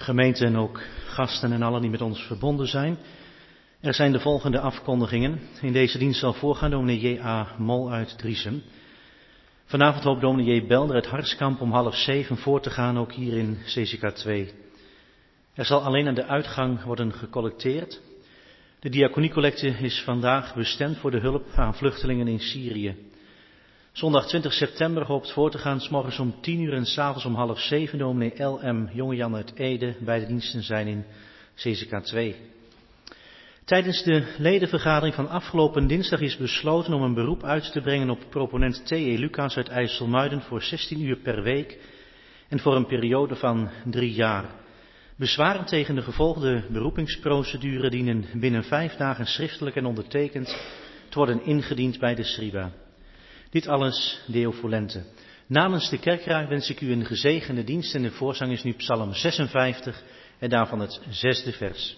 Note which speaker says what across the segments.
Speaker 1: Gemeente en ook gasten en allen die met ons verbonden zijn. Er zijn de volgende afkondigingen. In deze dienst zal voorgaan dominee J.A. Mol uit Driesem. Vanavond hoopt dominee J. Belder uit Harskamp om 6:30 voor te gaan, ook hier in CCK 2. Er zal alleen aan de uitgang worden gecollecteerd. De diaconiecollecte is vandaag bestemd voor de hulp aan vluchtelingen in Syrië. Zondag 20 september hoopt voor te gaan, 's morgens om 10:00 en 's avonds om 6:30 dominee L.M. Jongejan uit Ede. Beide diensten zijn in CCK 2. Tijdens de ledenvergadering van afgelopen dinsdag is besloten om een beroep uit te brengen op proponent T.E. Lucas uit IJsselmuiden voor 16 uur per week en voor een periode van 3 jaar. Bezwaren tegen de gevolgde beroepingsprocedure dienen binnen 5 dagen schriftelijk en ondertekend te worden ingediend bij de Sriba. Dit alles Deo Volente. Namens de kerkraad wens ik u een gezegende dienst en de voorzang is nu Psalm 56 en daarvan het 6e vers.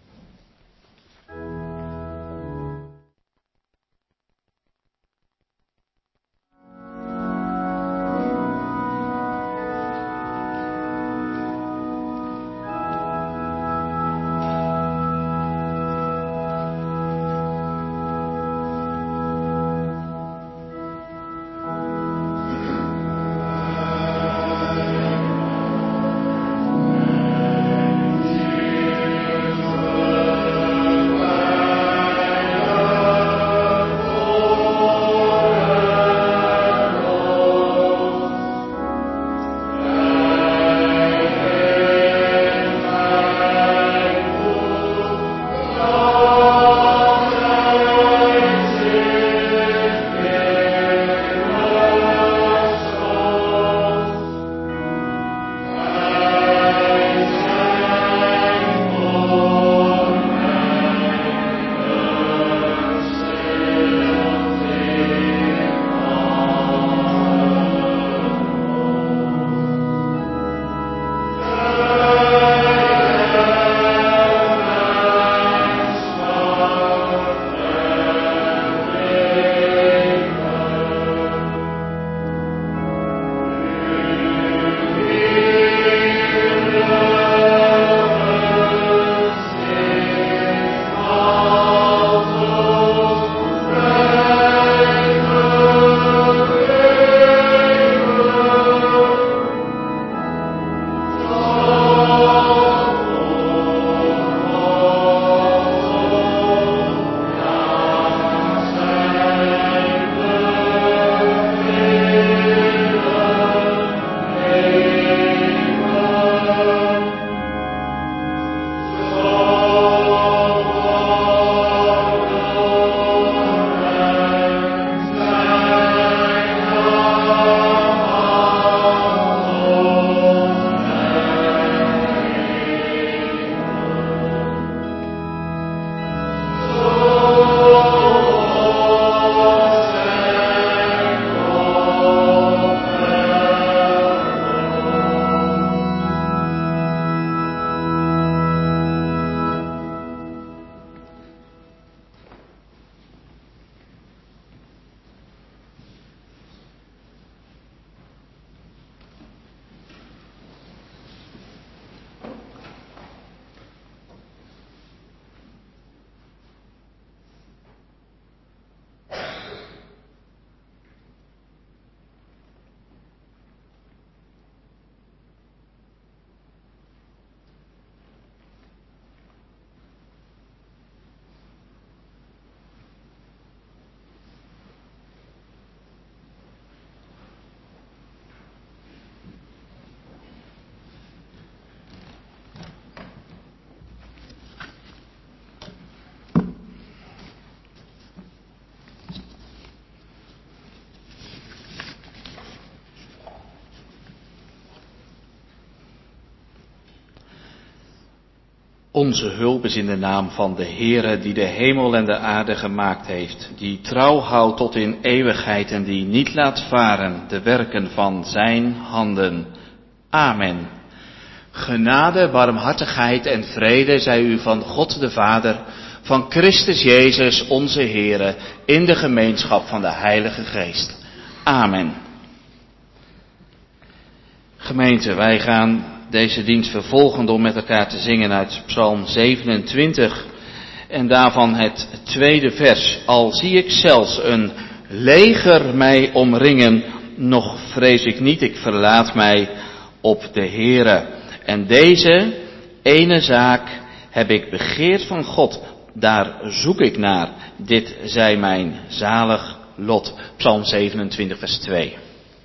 Speaker 2: Onze hulp is in de naam van de Heere die de hemel en de aarde gemaakt heeft, die trouw houdt tot in eeuwigheid en die niet laat varen de werken van zijn handen. Amen. Genade, barmhartigheid en vrede zij u van God de Vader, van Christus Jezus onze Heere, in de gemeenschap van de Heilige Geest. Amen. Gemeente, wij gaan deze dienst vervolgen door met elkaar te zingen uit Psalm 27 en daarvan het tweede vers. Al zie ik zelfs een leger mij omringen, nog vrees ik niet, ik verlaat mij op de Heere. En deze ene zaak heb ik begeerd van God, daar zoek ik naar. Dit zij mijn zalig lot. Psalm 27 vers 2.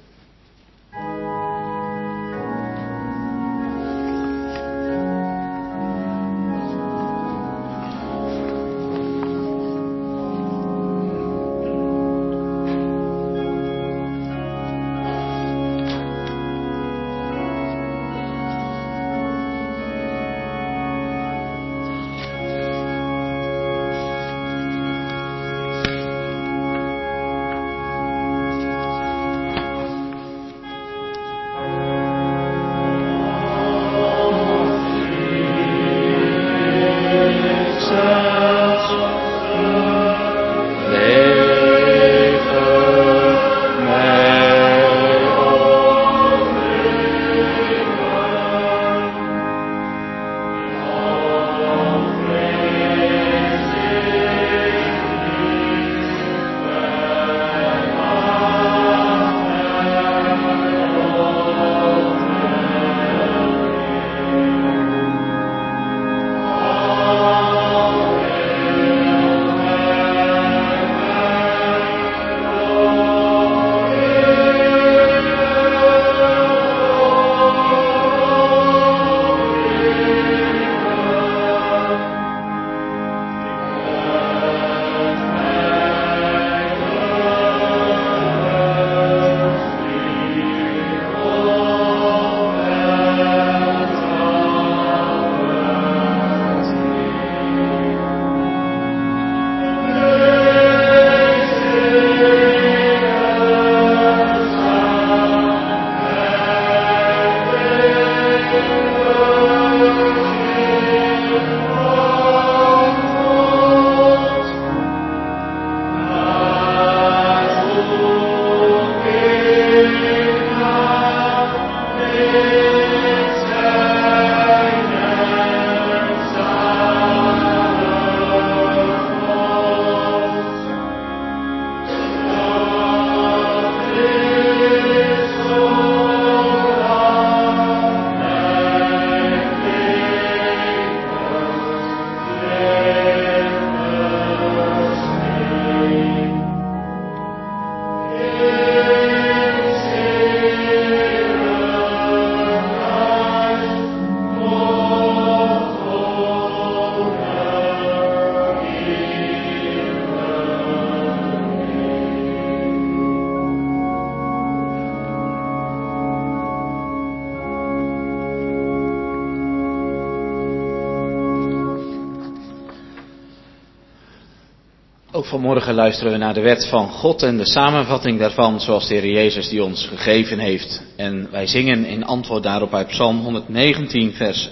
Speaker 2: Ook vanmorgen luisteren we naar de wet van God en de samenvatting daarvan zoals de Heer Jezus die ons gegeven heeft. En wij zingen in antwoord daarop uit Psalm 119 vers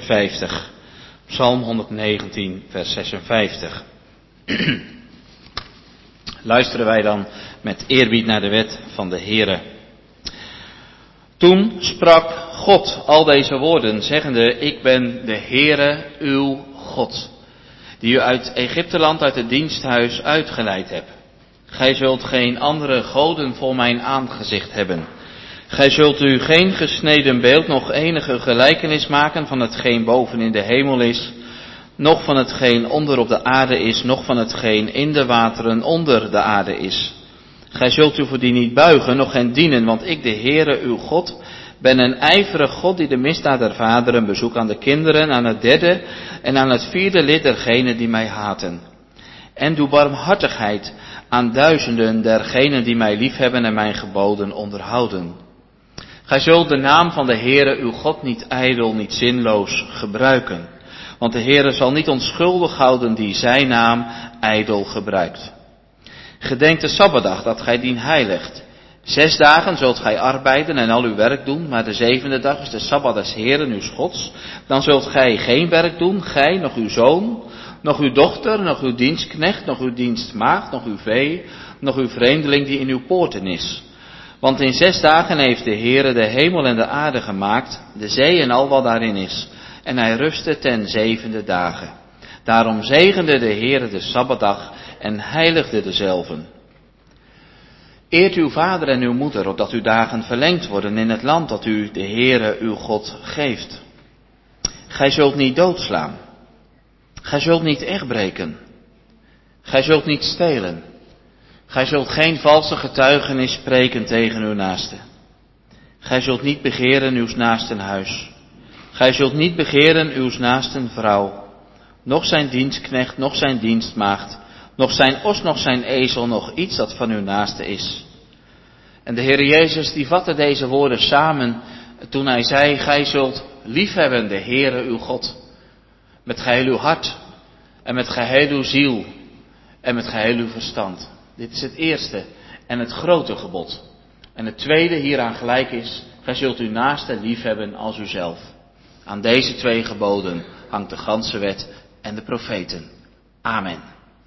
Speaker 2: 56. Psalm 119 vers 56. Luisteren wij dan met eerbied naar de wet van de Heere. Toen sprak God al deze woorden, zeggende: Ik ben de Heere uw God, die u uit Egypteland, uit het diensthuis uitgeleid hebt. Gij zult geen andere goden voor mijn aangezicht hebben. Gij zult u geen gesneden beeld, nog enige gelijkenis maken van hetgeen boven in de hemel is, noch van hetgeen onder op de aarde is, noch van hetgeen in de wateren onder de aarde is. Gij zult u voor die niet buigen, noch hen dienen, want ik, de Heere uw God, ben een ijverig God die de misdaad der vaderen bezoekt aan de kinderen, aan het derde en aan het vierde lid dergenen die mij haten. En doe barmhartigheid aan duizenden dergenen die mij liefhebben en mijn geboden onderhouden. Gij zult de naam van de Heere uw God niet ijdel, niet zinloos gebruiken. Want de Heere zal niet onschuldig houden die zijn naam ijdel gebruikt. Gedenk de Sabbatdag dat gij dien heiligt. 6 dagen zult gij arbeiden en al uw werk doen, maar de 7e dag is de Sabbat des Heeren uw Gods. Dan zult gij geen werk doen, gij, nog uw zoon, nog uw dochter, nog uw dienstknecht, nog uw dienstmaagd, nog uw vee, nog uw vreemdeling die in uw poorten is. Want in 6 dagen heeft de Heere de hemel en de aarde gemaakt, de zee en al wat daarin is. En hij rustte ten 7e dagen. Daarom zegende de Heere de Sabbatdag en heiligde dezelven. Eert uw vader en uw moeder, opdat uw dagen verlengd worden in het land dat u, de Heere, uw God, geeft. Gij zult niet doodslaan. Gij zult niet echtbreken. Gij zult niet stelen. Gij zult geen valse getuigenis spreken tegen uw naaste. Gij zult niet begeren uws naasten huis. Gij zult niet begeren uws naasten vrouw, noch zijn dienstknecht, noch zijn dienstmaagd, noch zijn os, noch zijn ezel, noch iets dat van uw naaste is. En de Heer Jezus die vatte deze woorden samen toen hij zei, gij zult liefhebben de Heere uw God, met geheel uw hart en met geheel uw ziel en met geheel uw verstand. Dit is het eerste en het grote gebod. En het tweede hieraan gelijk is, gij zult uw naaste liefhebben als uzelf. Aan deze 2 geboden hangt de ganse wet en de profeten. Amen.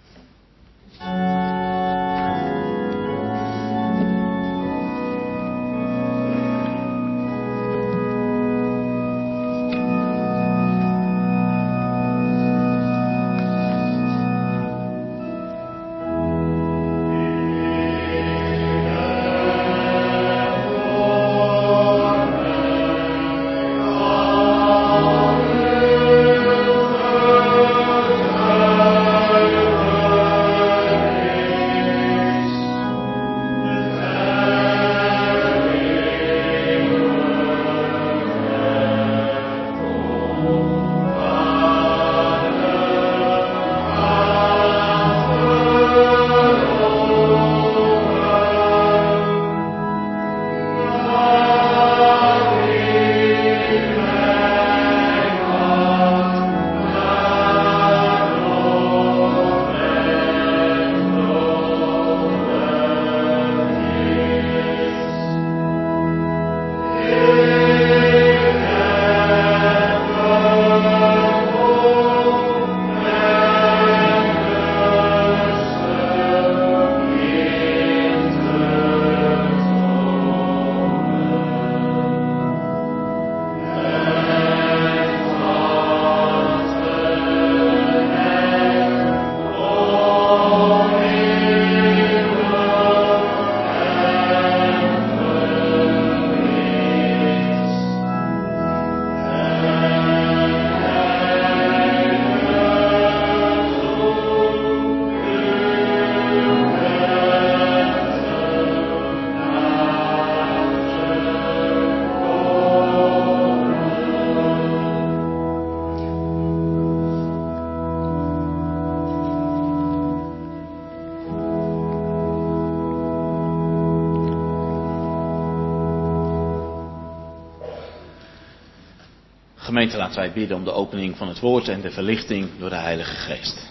Speaker 2: Gemeente, laten wij bidden om de opening van het woord en de verlichting door de Heilige Geest.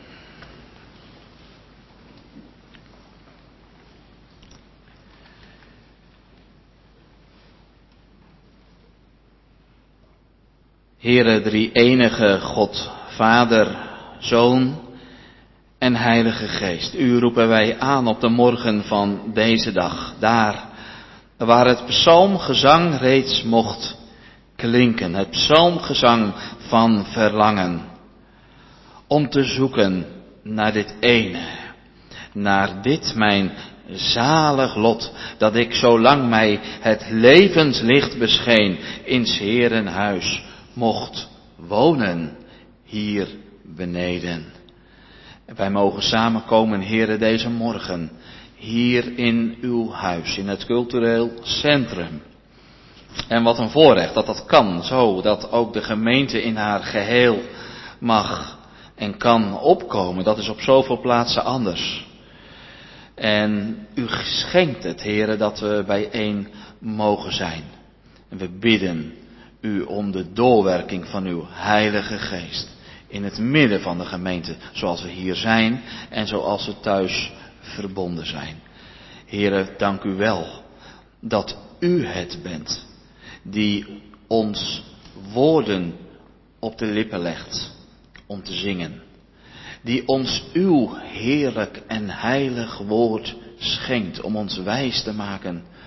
Speaker 2: Heere, drie-enige God, Vader, Zoon en Heilige Geest. U roepen wij aan op de morgen van deze dag, daar waar het psalmgezang reeds mocht klinken. Het psalmgezang van verlangen. Om te zoeken naar dit ene. Naar dit mijn zalig lot. Dat ik zolang mij het levenslicht bescheen in 's Heeren huis mocht wonen hier beneden. En wij mogen samenkomen, Heere, deze morgen. Hier in uw huis, in het cultureel centrum. En wat een voorrecht dat dat kan, zo dat ook de gemeente in haar geheel mag en kan opkomen. Dat is op zoveel plaatsen anders. En u schenkt het, Heere, dat we bijeen mogen zijn. En we bidden u om de doorwerking van uw Heilige Geest in het midden van de gemeente, zoals we hier zijn en zoals we thuis verbonden zijn. Heere, dank u wel dat u het bent die ons woorden op de lippen legt om te zingen. Die ons uw heerlijk en heilig woord schenkt om ons wijs te maken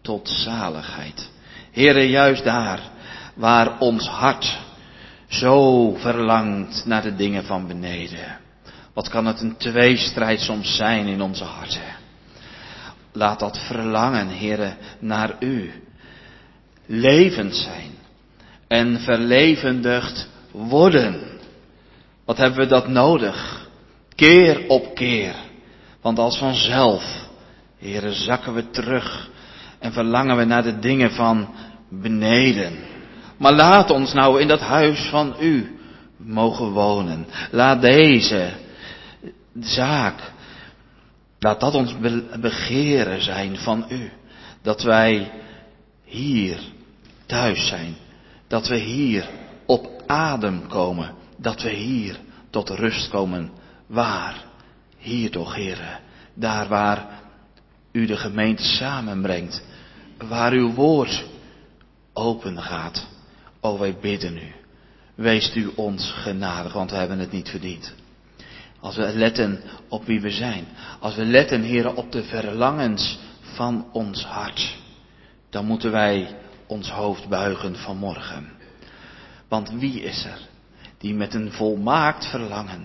Speaker 2: tot zaligheid. Heere, juist daar waar ons hart zo verlangt naar de dingen van beneden. Wat kan het een tweestrijd soms zijn in onze harten. Laat dat verlangen, Heere, naar u levend zijn en verlevendigd worden. Wat hebben we dat nodig? Keer op keer. Want als vanzelf, Heere, zakken we terug en verlangen we naar de dingen van beneden. Maar laat ons nou in dat huis van u mogen wonen. Laat deze zaak, laat dat ons begeren zijn van u. Dat wij hier thuis zijn. Dat we hier op adem komen. Dat we hier tot rust komen. Waar? Hier toch, Heere. Daar waar u de gemeente samenbrengt. Waar uw woord open gaat. O, wij bidden u. Weest u ons genadig, want we hebben het niet verdiend. Als we letten op wie we zijn. Als we letten, Heere, op de verlangens van ons hart. Dan moeten wij ons hoofd buigen vanmorgen. Want wie is er die met een volmaakt verlangen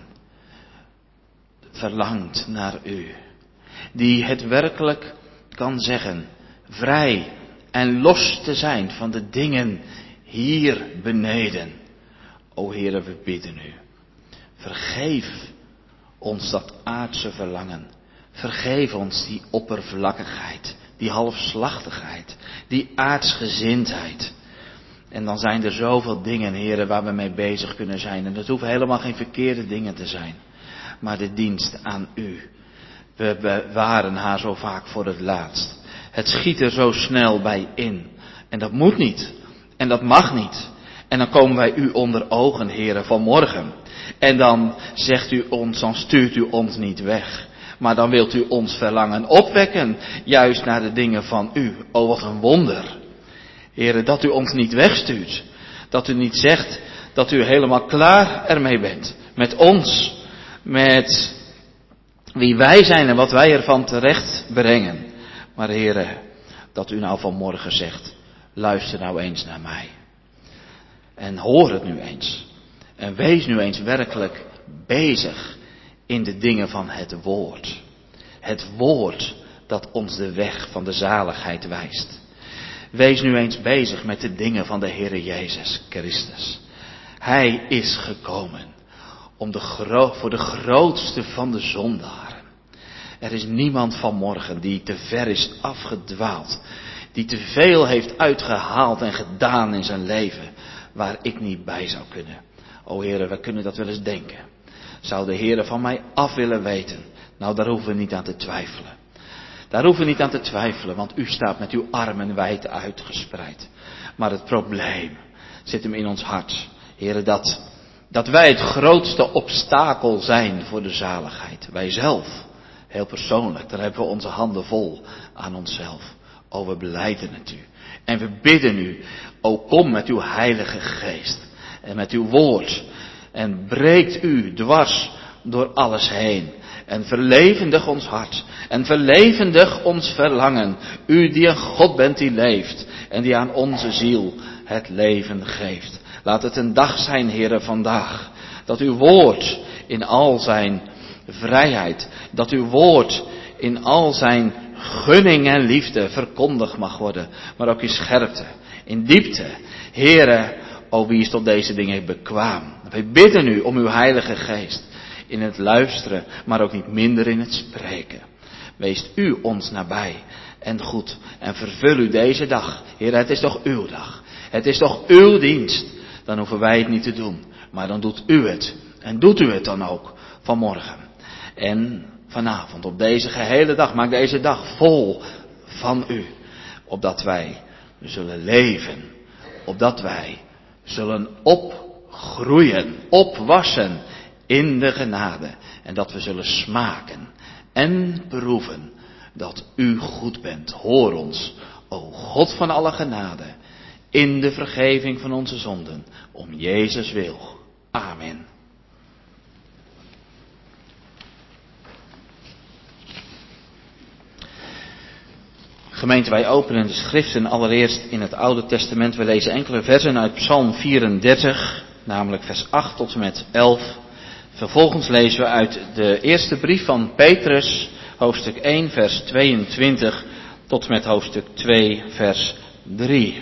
Speaker 2: verlangt naar u? Die het werkelijk kan zeggen, vrij en los te zijn van de dingen hier beneden. O Heere, we bidden u. Vergeef ons dat aardse verlangen. Vergeef ons die oppervlakkigheid, die halfslachtigheid, die aardsgezindheid. En dan zijn er zoveel dingen, Heere, waar we mee bezig kunnen zijn. En dat hoeven helemaal geen verkeerde dingen te zijn. Maar de dienst aan u. We bewaren haar zo vaak voor het laatst. Het schiet er zo snel bij in. En dat moet niet. En dat mag niet. En dan komen wij u onder ogen, Heere, vanmorgen. En dan zegt u ons, dan stuurt u ons niet weg. Maar dan wilt u ons verlangen opwekken, juist naar de dingen van u. O, wat een wonder. Heere, dat u ons niet wegstuurt. Dat u niet zegt dat u helemaal klaar ermee bent. Met ons. Met wie wij zijn en wat wij ervan terecht brengen. Maar Heere, dat u nou vanmorgen zegt, luister nou eens naar mij. En hoor het nu eens. En wees nu eens werkelijk bezig in de dingen van het woord. Het woord dat ons de weg van de zaligheid wijst. Wees nu eens bezig met de dingen van de Heere Jezus Christus. Hij is gekomen om voor de grootste van de zondaren. Er is niemand vanmorgen die te ver is afgedwaald. Die te veel heeft uitgehaald en gedaan in zijn leven. Waar ik niet bij zou kunnen. O Heere, we kunnen dat wel eens denken. Zou de Heere van mij af willen weten? Nou, daar hoeven we niet aan te twijfelen. Daar hoeven we niet aan te twijfelen, want u staat met uw armen wijd uitgespreid. Maar het probleem zit hem in ons hart. Heere, dat wij het grootste obstakel zijn voor de zaligheid. Wij zelf, heel persoonlijk, daar hebben we onze handen vol aan onszelf. O, we belijden het u. En we bidden u, o kom met uw heilige geest en met uw woord. En breekt u dwars door alles heen. En verlevendig ons hart. En verlevendig ons verlangen. U die een God bent die leeft. En die aan onze ziel het leven geeft. Laat het een dag zijn, Heere, vandaag. Dat uw woord in al zijn vrijheid. Dat uw woord in al zijn gunning en liefde verkondigd mag worden. Maar ook in scherpte, in diepte. Heere, o wie is tot deze dingen bekwaam. Wij bidden u om uw heilige geest. In het luisteren, maar ook niet minder in het spreken. Wees u ons nabij en goed. En vervul u deze dag. Heer, het is toch uw dag. Het is toch uw dienst. Dan hoeven wij het niet te doen. Maar dan doet u het. En doet u het dan ook vanmorgen. En vanavond, op deze gehele dag, maak deze dag vol van u. Opdat wij zullen leven. Opdat wij zullen opgroeien, opwassen in de genade. En dat we zullen smaken en proeven dat u goed bent. Hoor ons, o God van alle genade, in de vergeving van onze zonden, om Jezus wil. Amen. Gemeente, wij openen de schriften allereerst in het Oude Testament. We lezen enkele versen uit Psalm 34, namelijk vers 8 tot en met 11. Vervolgens lezen we uit de eerste brief van Petrus, hoofdstuk 1, vers 22 tot en met hoofdstuk 2, vers 3.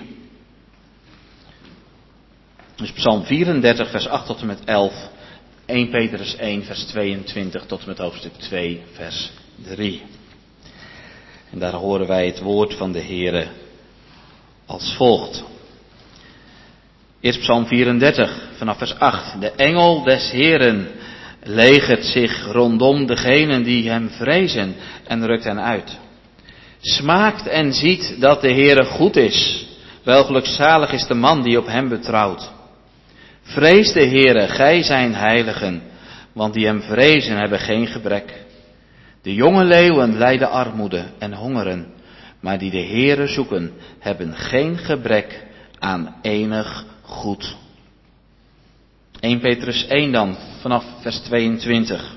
Speaker 2: Dus Psalm 34, vers 8 tot en met 11. 1 Petrus 1, vers 22 tot en met hoofdstuk 2, vers 3. En daar horen wij het woord van de Heere als volgt. Eerst Psalm 34, vanaf vers 8. De engel des Heeren legert zich rondom degenen die hem vrezen en rukt hen uit. Smaakt en ziet dat de Heere goed is. Wel gelukzalig is de man die op hem betrouwt. Vrees de Heere, gij zijn heiligen, want die hem vrezen hebben geen gebrek. De jonge leeuwen lijden armoede en hongeren, maar die de Heere zoeken hebben geen gebrek aan enig goed. 1 Petrus 1 dan, vanaf vers 22.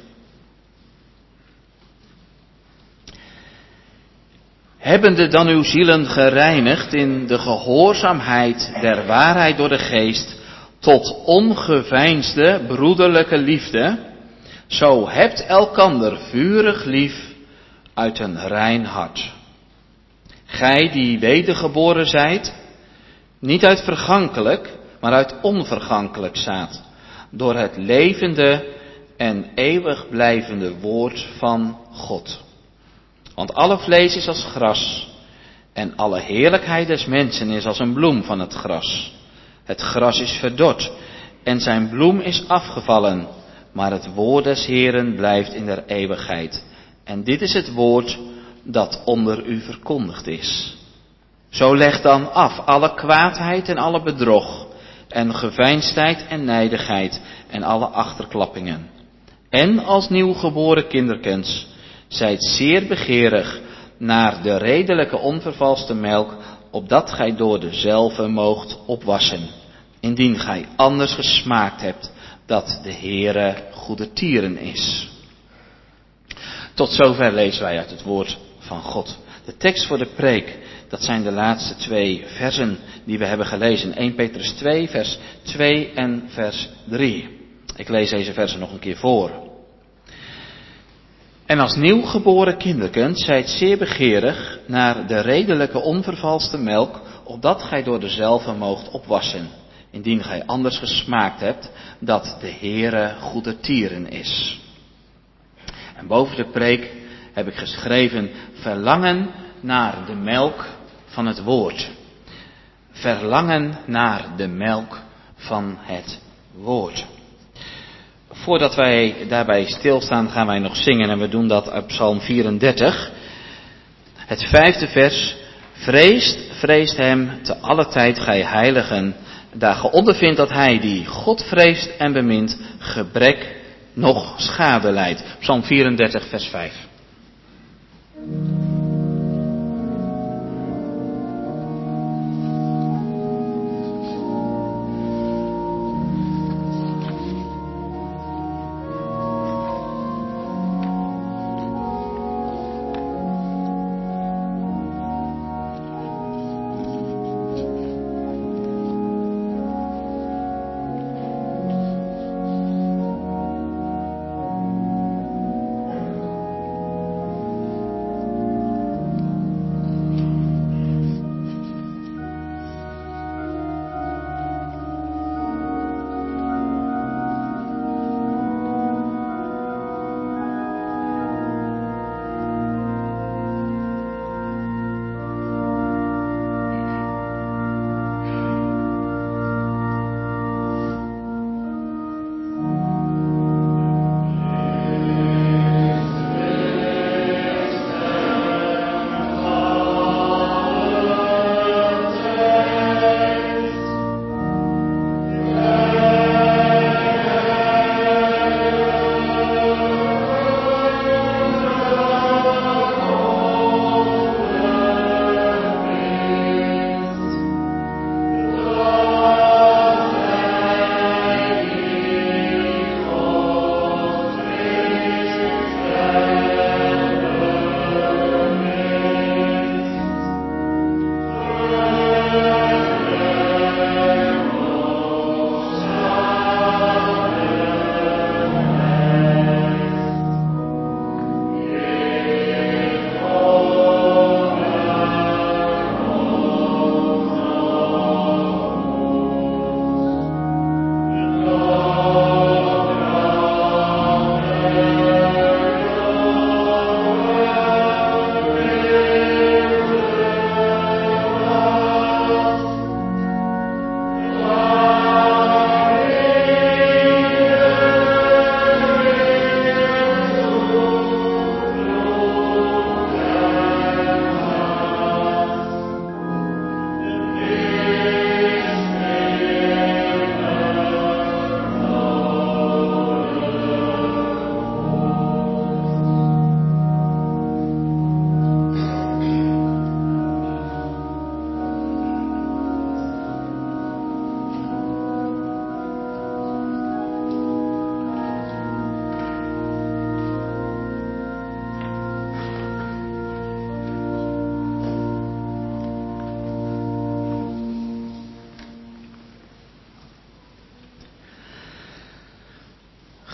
Speaker 2: Hebbende dan uw zielen gereinigd in de gehoorzaamheid der waarheid door de geest, tot ongeveinsde broederlijke liefde, zo hebt elkander vurig lief uit een rein hart. Gij die wedergeboren zijt, niet uit vergankelijk, maar uit onvergankelijk zaad, door het levende en eeuwig blijvende woord van God. Want alle vlees is als gras, en alle heerlijkheid des mensen is als een bloem van het gras. Het gras is verdord, en zijn bloem is afgevallen, maar het woord des Heeren blijft in der eeuwigheid. En dit is het woord dat onder u verkondigd is. Zo leg dan af alle kwaadheid en alle bedrog, en geveinsdheid en nijdigheid, en alle achterklappingen. En als nieuwgeboren kinderkens, zijt zeer begeerig naar de redelijke onvervalste melk, opdat gij door dezelve moogt opwassen, indien gij anders gesmaakt hebt dat de Heere goede tieren is. Tot zover lezen wij uit het woord van God. De tekst voor de preek, dat zijn de laatste 2 versen die we hebben gelezen. 1 Petrus 2, vers 2 en vers 3. Ik lees deze versen nog een keer voor. En als nieuwgeboren kinderkens zijt zeer begeerig naar de redelijke onvervalste melk, opdat gij door dezelve moogt opwassen, indien gij anders gesmaakt hebt dat de Heere goede tieren is. En boven de preek heb ik geschreven, verlangen naar de melk van het woord. Verlangen naar de melk van het woord. Voordat wij daarbij stilstaan gaan wij nog zingen en we doen dat uit Psalm 34. Het 5e vers. Vreest hem te alle tijd gij heiligen, daar ge ondervindt dat hij die God vreest en bemint, gebrek noch schade lijdt. Psalm 34 vers 5.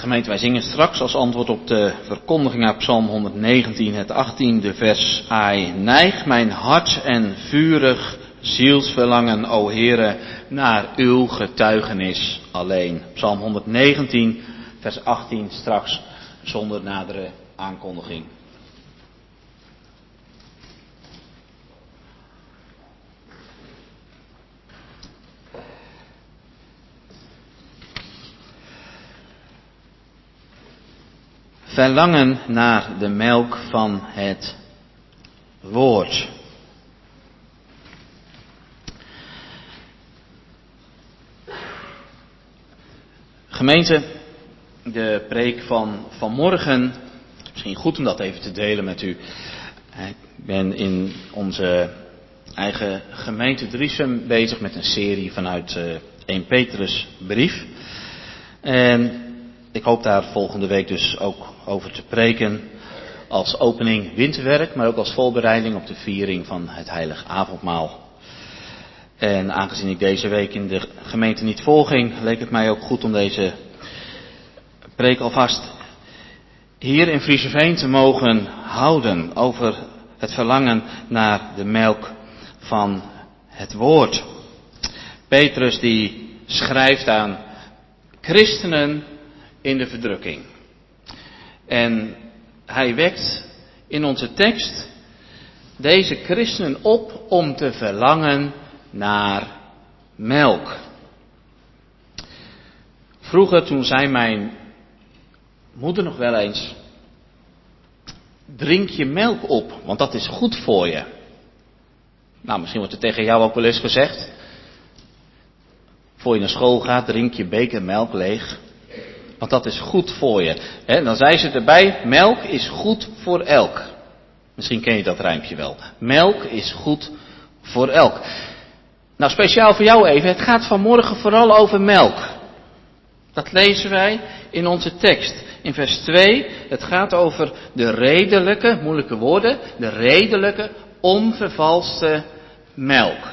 Speaker 2: Gemeente, wij zingen straks als antwoord op de verkondiging uit Psalm 119, het 18e vers. Ai, neig mijn hart en vurig zielsverlangen, o Heere, naar uw getuigenis alleen. Psalm 119, vers 18, straks zonder nadere aankondiging. Verlangen naar de melk van het woord. Gemeente, de preek van vanmorgen, misschien goed om dat even te delen met u. Ik ben in onze eigen gemeente Driesum bezig met een serie vanuit 1 Petrus brief. En ik hoop daar volgende week dus ook over te preken als opening winterwerk, maar ook als voorbereiding op de viering van het heilige avondmaal. En aangezien ik deze week in de gemeente niet volging, leek het mij ook goed om deze preek alvast hier in Frieseveen te mogen houden over het verlangen naar de melk van het woord. Petrus die schrijft aan christenen in de verdrukking. En hij wekt in onze tekst deze christenen op om te verlangen naar melk. Vroeger, toen zei mijn moeder nog wel eens: drink je melk op, want dat is goed voor je. Nou, misschien wordt het tegen jou ook wel eens gezegd. Voor je naar school gaat, drink je beker melk leeg. Want dat is goed voor je. En dan zei ze erbij: melk is goed voor elk. Misschien ken je dat rijmpje wel. Melk is goed voor elk. Nou, speciaal voor jou even. Het gaat vanmorgen vooral over melk. Dat lezen wij in onze tekst. In vers 2. Het gaat over de redelijke, moeilijke woorden. De redelijke, onvervalste melk.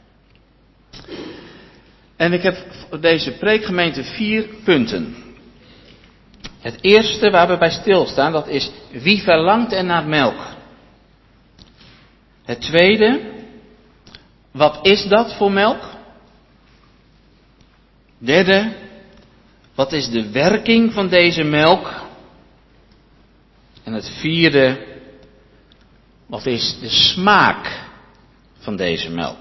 Speaker 2: En ik heb voor deze preekgemeente 4 punten. Het eerste waar we bij stilstaan, dat is: wie verlangt er naar melk? Het tweede: wat is dat voor melk? Derde: wat is de werking van deze melk? En het vierde: wat is de smaak van deze melk?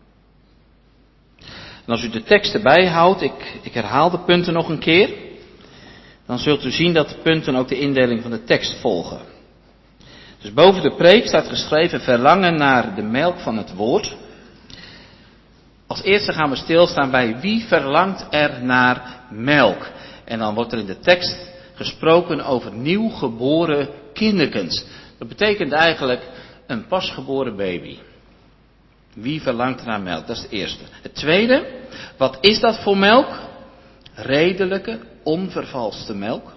Speaker 2: En als u de tekst erbij houdt, ik herhaal de punten nog een keer, dan zult u zien dat de punten ook de indeling van de tekst volgen. Dus boven de preek staat geschreven: verlangen naar de melk van het woord. Als eerste gaan we stilstaan bij: wie verlangt er naar melk? En dan wordt er in de tekst gesproken over nieuw geboren kinderkens. Dat betekent eigenlijk een pasgeboren baby. Wie verlangt er naar melk? Dat is het eerste. Het tweede: wat is dat voor melk? Redelijke, onvervalste melk.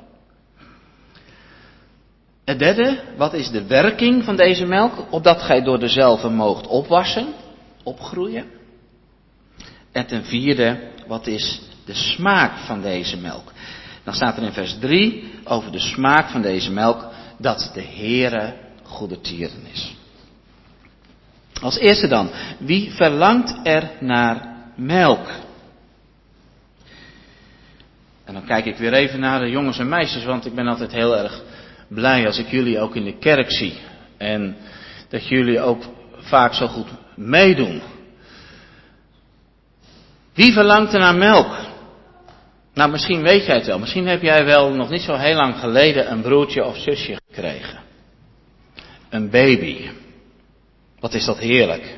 Speaker 2: Het derde: wat is de werking van deze melk? Opdat gij door dezelfde moogt opwassen, opgroeien. En ten vierde: wat is de smaak van deze melk? Dan staat er in vers 3 over de smaak van deze melk, dat de Heere goede tieren is. Als eerste dan: wie verlangt er naar melk? En dan kijk ik weer even naar de jongens en meisjes, want ik ben altijd heel erg blij als ik jullie ook in de kerk zie. En dat jullie ook vaak zo goed meedoen. Wie verlangt er naar melk? Nou, misschien weet jij het wel. Misschien heb jij wel nog niet zo heel lang geleden een broertje of zusje gekregen. Een baby. Wat is dat heerlijk.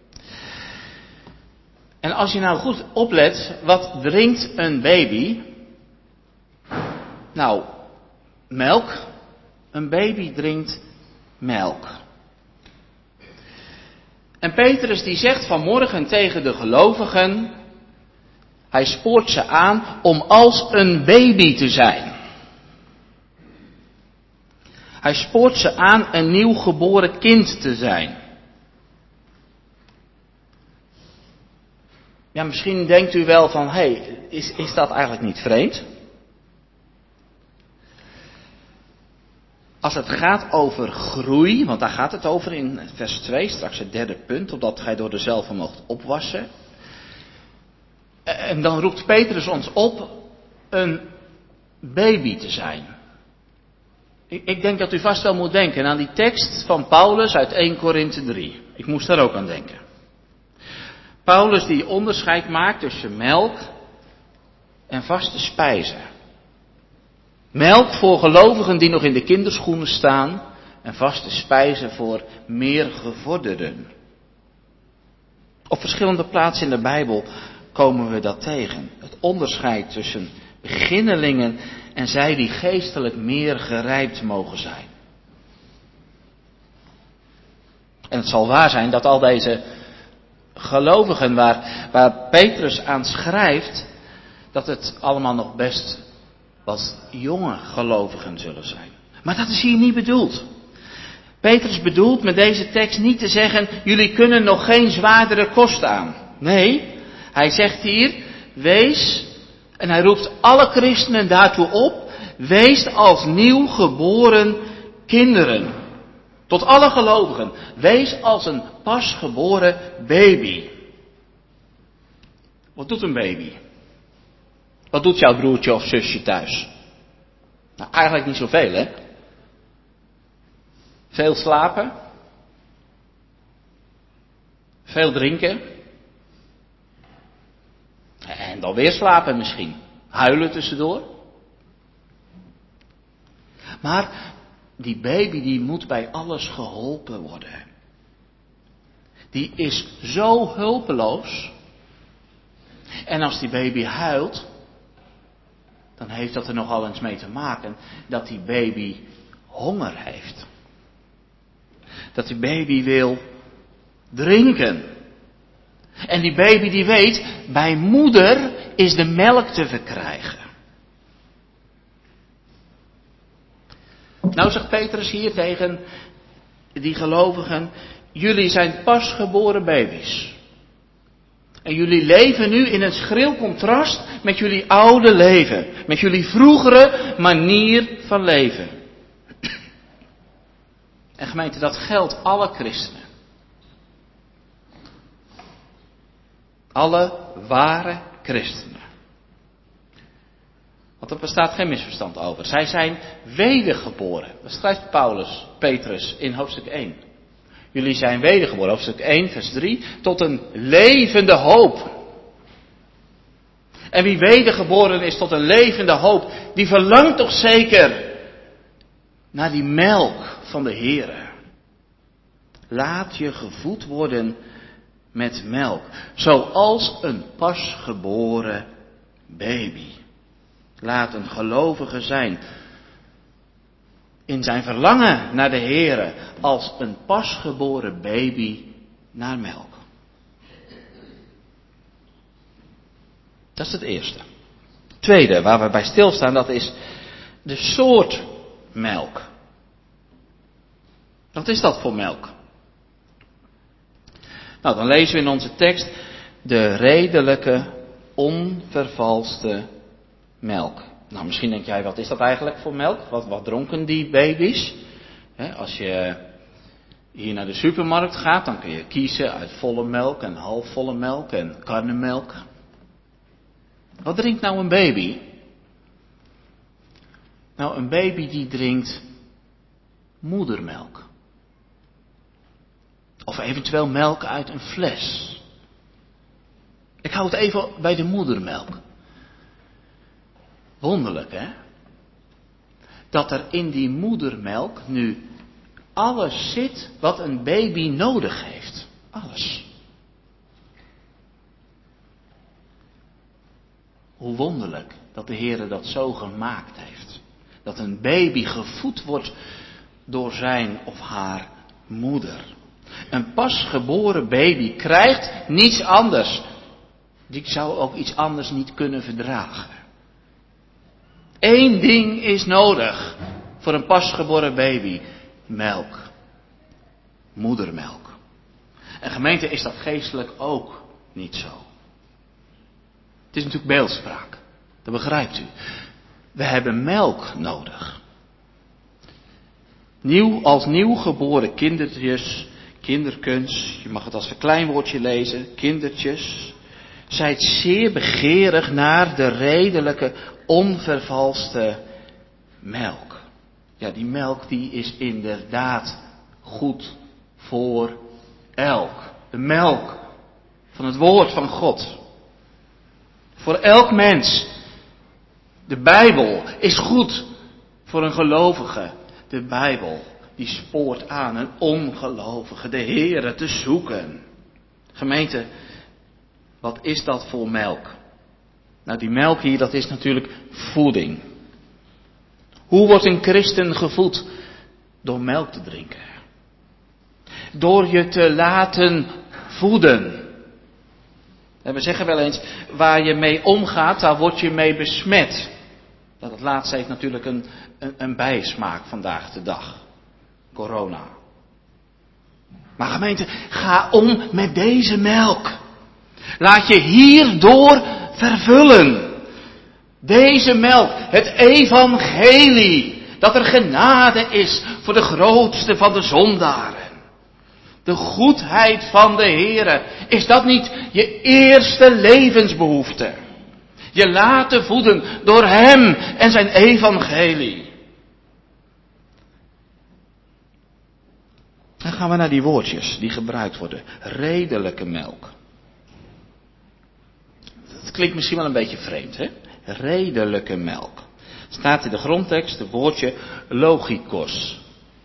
Speaker 2: En als je nou goed oplet, wat drinkt een baby? Nou, melk. Een baby drinkt melk. En Petrus die zegt vanmorgen tegen de gelovigen: hij spoort ze aan om als een baby te zijn. Hij spoort ze aan een nieuw geboren kind te zijn. Ja, misschien denkt u wel van: is dat eigenlijk niet vreemd? als het gaat over groei, want daar gaat het over in vers 2, straks het derde punt, opdat gij door dezelfde moogt opwassen. En dan roept Petrus ons op een baby te zijn. Ik denk dat u vast wel moet denken aan die tekst van Paulus uit 1 Korinthe 3. Ik moest daar ook aan denken. Paulus die onderscheid maakt tussen melk en vaste spijzen. Melk voor gelovigen die nog in de kinderschoenen staan en vaste spijzen voor meer gevorderden. Op verschillende plaatsen in de Bijbel komen we dat tegen. Het onderscheid tussen beginnelingen en zij die geestelijk meer gerijpt mogen zijn. En het zal waar zijn dat al deze gelovigen waar Petrus aan schrijft, dat het allemaal nog best wat jonge gelovigen zullen zijn. Maar dat is hier niet bedoeld. Petrus bedoelt met deze tekst niet te zeggen, jullie kunnen nog geen zwaardere kost aan. Nee, hij zegt hier, wees, en hij roept alle christenen daartoe op, wees als nieuw geboren kinderen. Tot alle gelovigen, wees als een pasgeboren baby. Wat doet een baby? Wat doet jouw broertje of zusje thuis? Nou, eigenlijk niet zoveel, hè? Veel slapen. Veel drinken. En dan weer slapen misschien. Huilen tussendoor. Maar die baby die moet bij alles geholpen worden. Die is zo hulpeloos. En als die baby huilt, dan heeft dat er nogal eens mee te maken dat die baby honger heeft. Dat die baby wil drinken. En die baby die weet, bij moeder is de melk te verkrijgen. Nou zegt Petrus hier tegen die gelovigen, jullie zijn pasgeboren baby's. En jullie leven nu in een schril contrast met jullie oude leven. Met jullie vroegere manier van leven. En gemeente, dat geldt alle christenen. Alle ware christenen. Want er bestaat geen misverstand over. Zij zijn wedergeboren. Dat schrijft Petrus in hoofdstuk 1. Jullie zijn wedergeboren, hoofdstuk 1, vers 3, tot een levende hoop. En wie wedergeboren is tot een levende hoop, die verlangt toch zeker naar die melk van de Here. Laat je gevoed worden met melk, zoals een pasgeboren baby. Laat een gelovige zijn in zijn verlangen naar de Here als een pasgeboren baby naar melk. Dat is het eerste. Het tweede waar we bij stilstaan, dat is de soort melk. Wat is dat voor melk? Nou, dan lezen we in onze tekst de redelijke, onvervalste melk. Nou, misschien denk jij, wat is dat eigenlijk voor melk? Wat dronken die baby's? Als je hier naar de supermarkt gaat, dan kun je kiezen uit volle melk en halfvolle melk en karnemelk. Wat drinkt nou een baby? Nou, een baby die drinkt moedermelk. Of eventueel melk uit een fles. Ik hou het even bij de moedermelk. Wonderlijk, hè? Dat er in die moedermelk nu alles zit wat een baby nodig heeft. Alles. Hoe wonderlijk dat de Heere dat zo gemaakt heeft. Dat een baby gevoed wordt door zijn of haar moeder. Een pasgeboren baby krijgt niets anders. Die zou ook iets anders niet kunnen verdragen. Eén ding is nodig voor een pasgeboren baby. Melk. Moedermelk. En gemeente, is dat geestelijk ook niet zo. Het is natuurlijk beeldspraak. Dat begrijpt u. We hebben melk nodig. Als nieuwgeboren kindertjes, kinderkens, je mag het als verkleinwoordje lezen, kindertjes. Zijt zeer begeerig naar de redelijke, onvervalste melk. Ja, die melk die is inderdaad goed voor elk. De melk van het woord van God. Voor elk mens. De Bijbel is goed voor een gelovige. De Bijbel die spoort aan een ongelovige de Heere te zoeken. Gemeente, wat is dat voor melk? Nou, die melk hier, dat is natuurlijk voeding. Hoe wordt een christen gevoed? Door melk te drinken. Door je te laten voeden. En we zeggen wel eens, waar je mee omgaat, daar word je mee besmet. Dat laatste heeft natuurlijk een bijsmaak vandaag de dag. Corona. Maar gemeente, ga om met deze melk. Laat je hierdoor vervullen. Deze melk, het evangelie, dat er genade is voor de grootste van de zondaren. De goedheid van de Heere, is dat niet je eerste levensbehoefte? Je laten voeden door Hem en zijn evangelie. Dan gaan we naar die woordjes die gebruikt worden. Redelijke melk. Dat klinkt misschien wel een beetje vreemd, hè? Redelijke melk. Staat in de grondtekst het woordje logikos.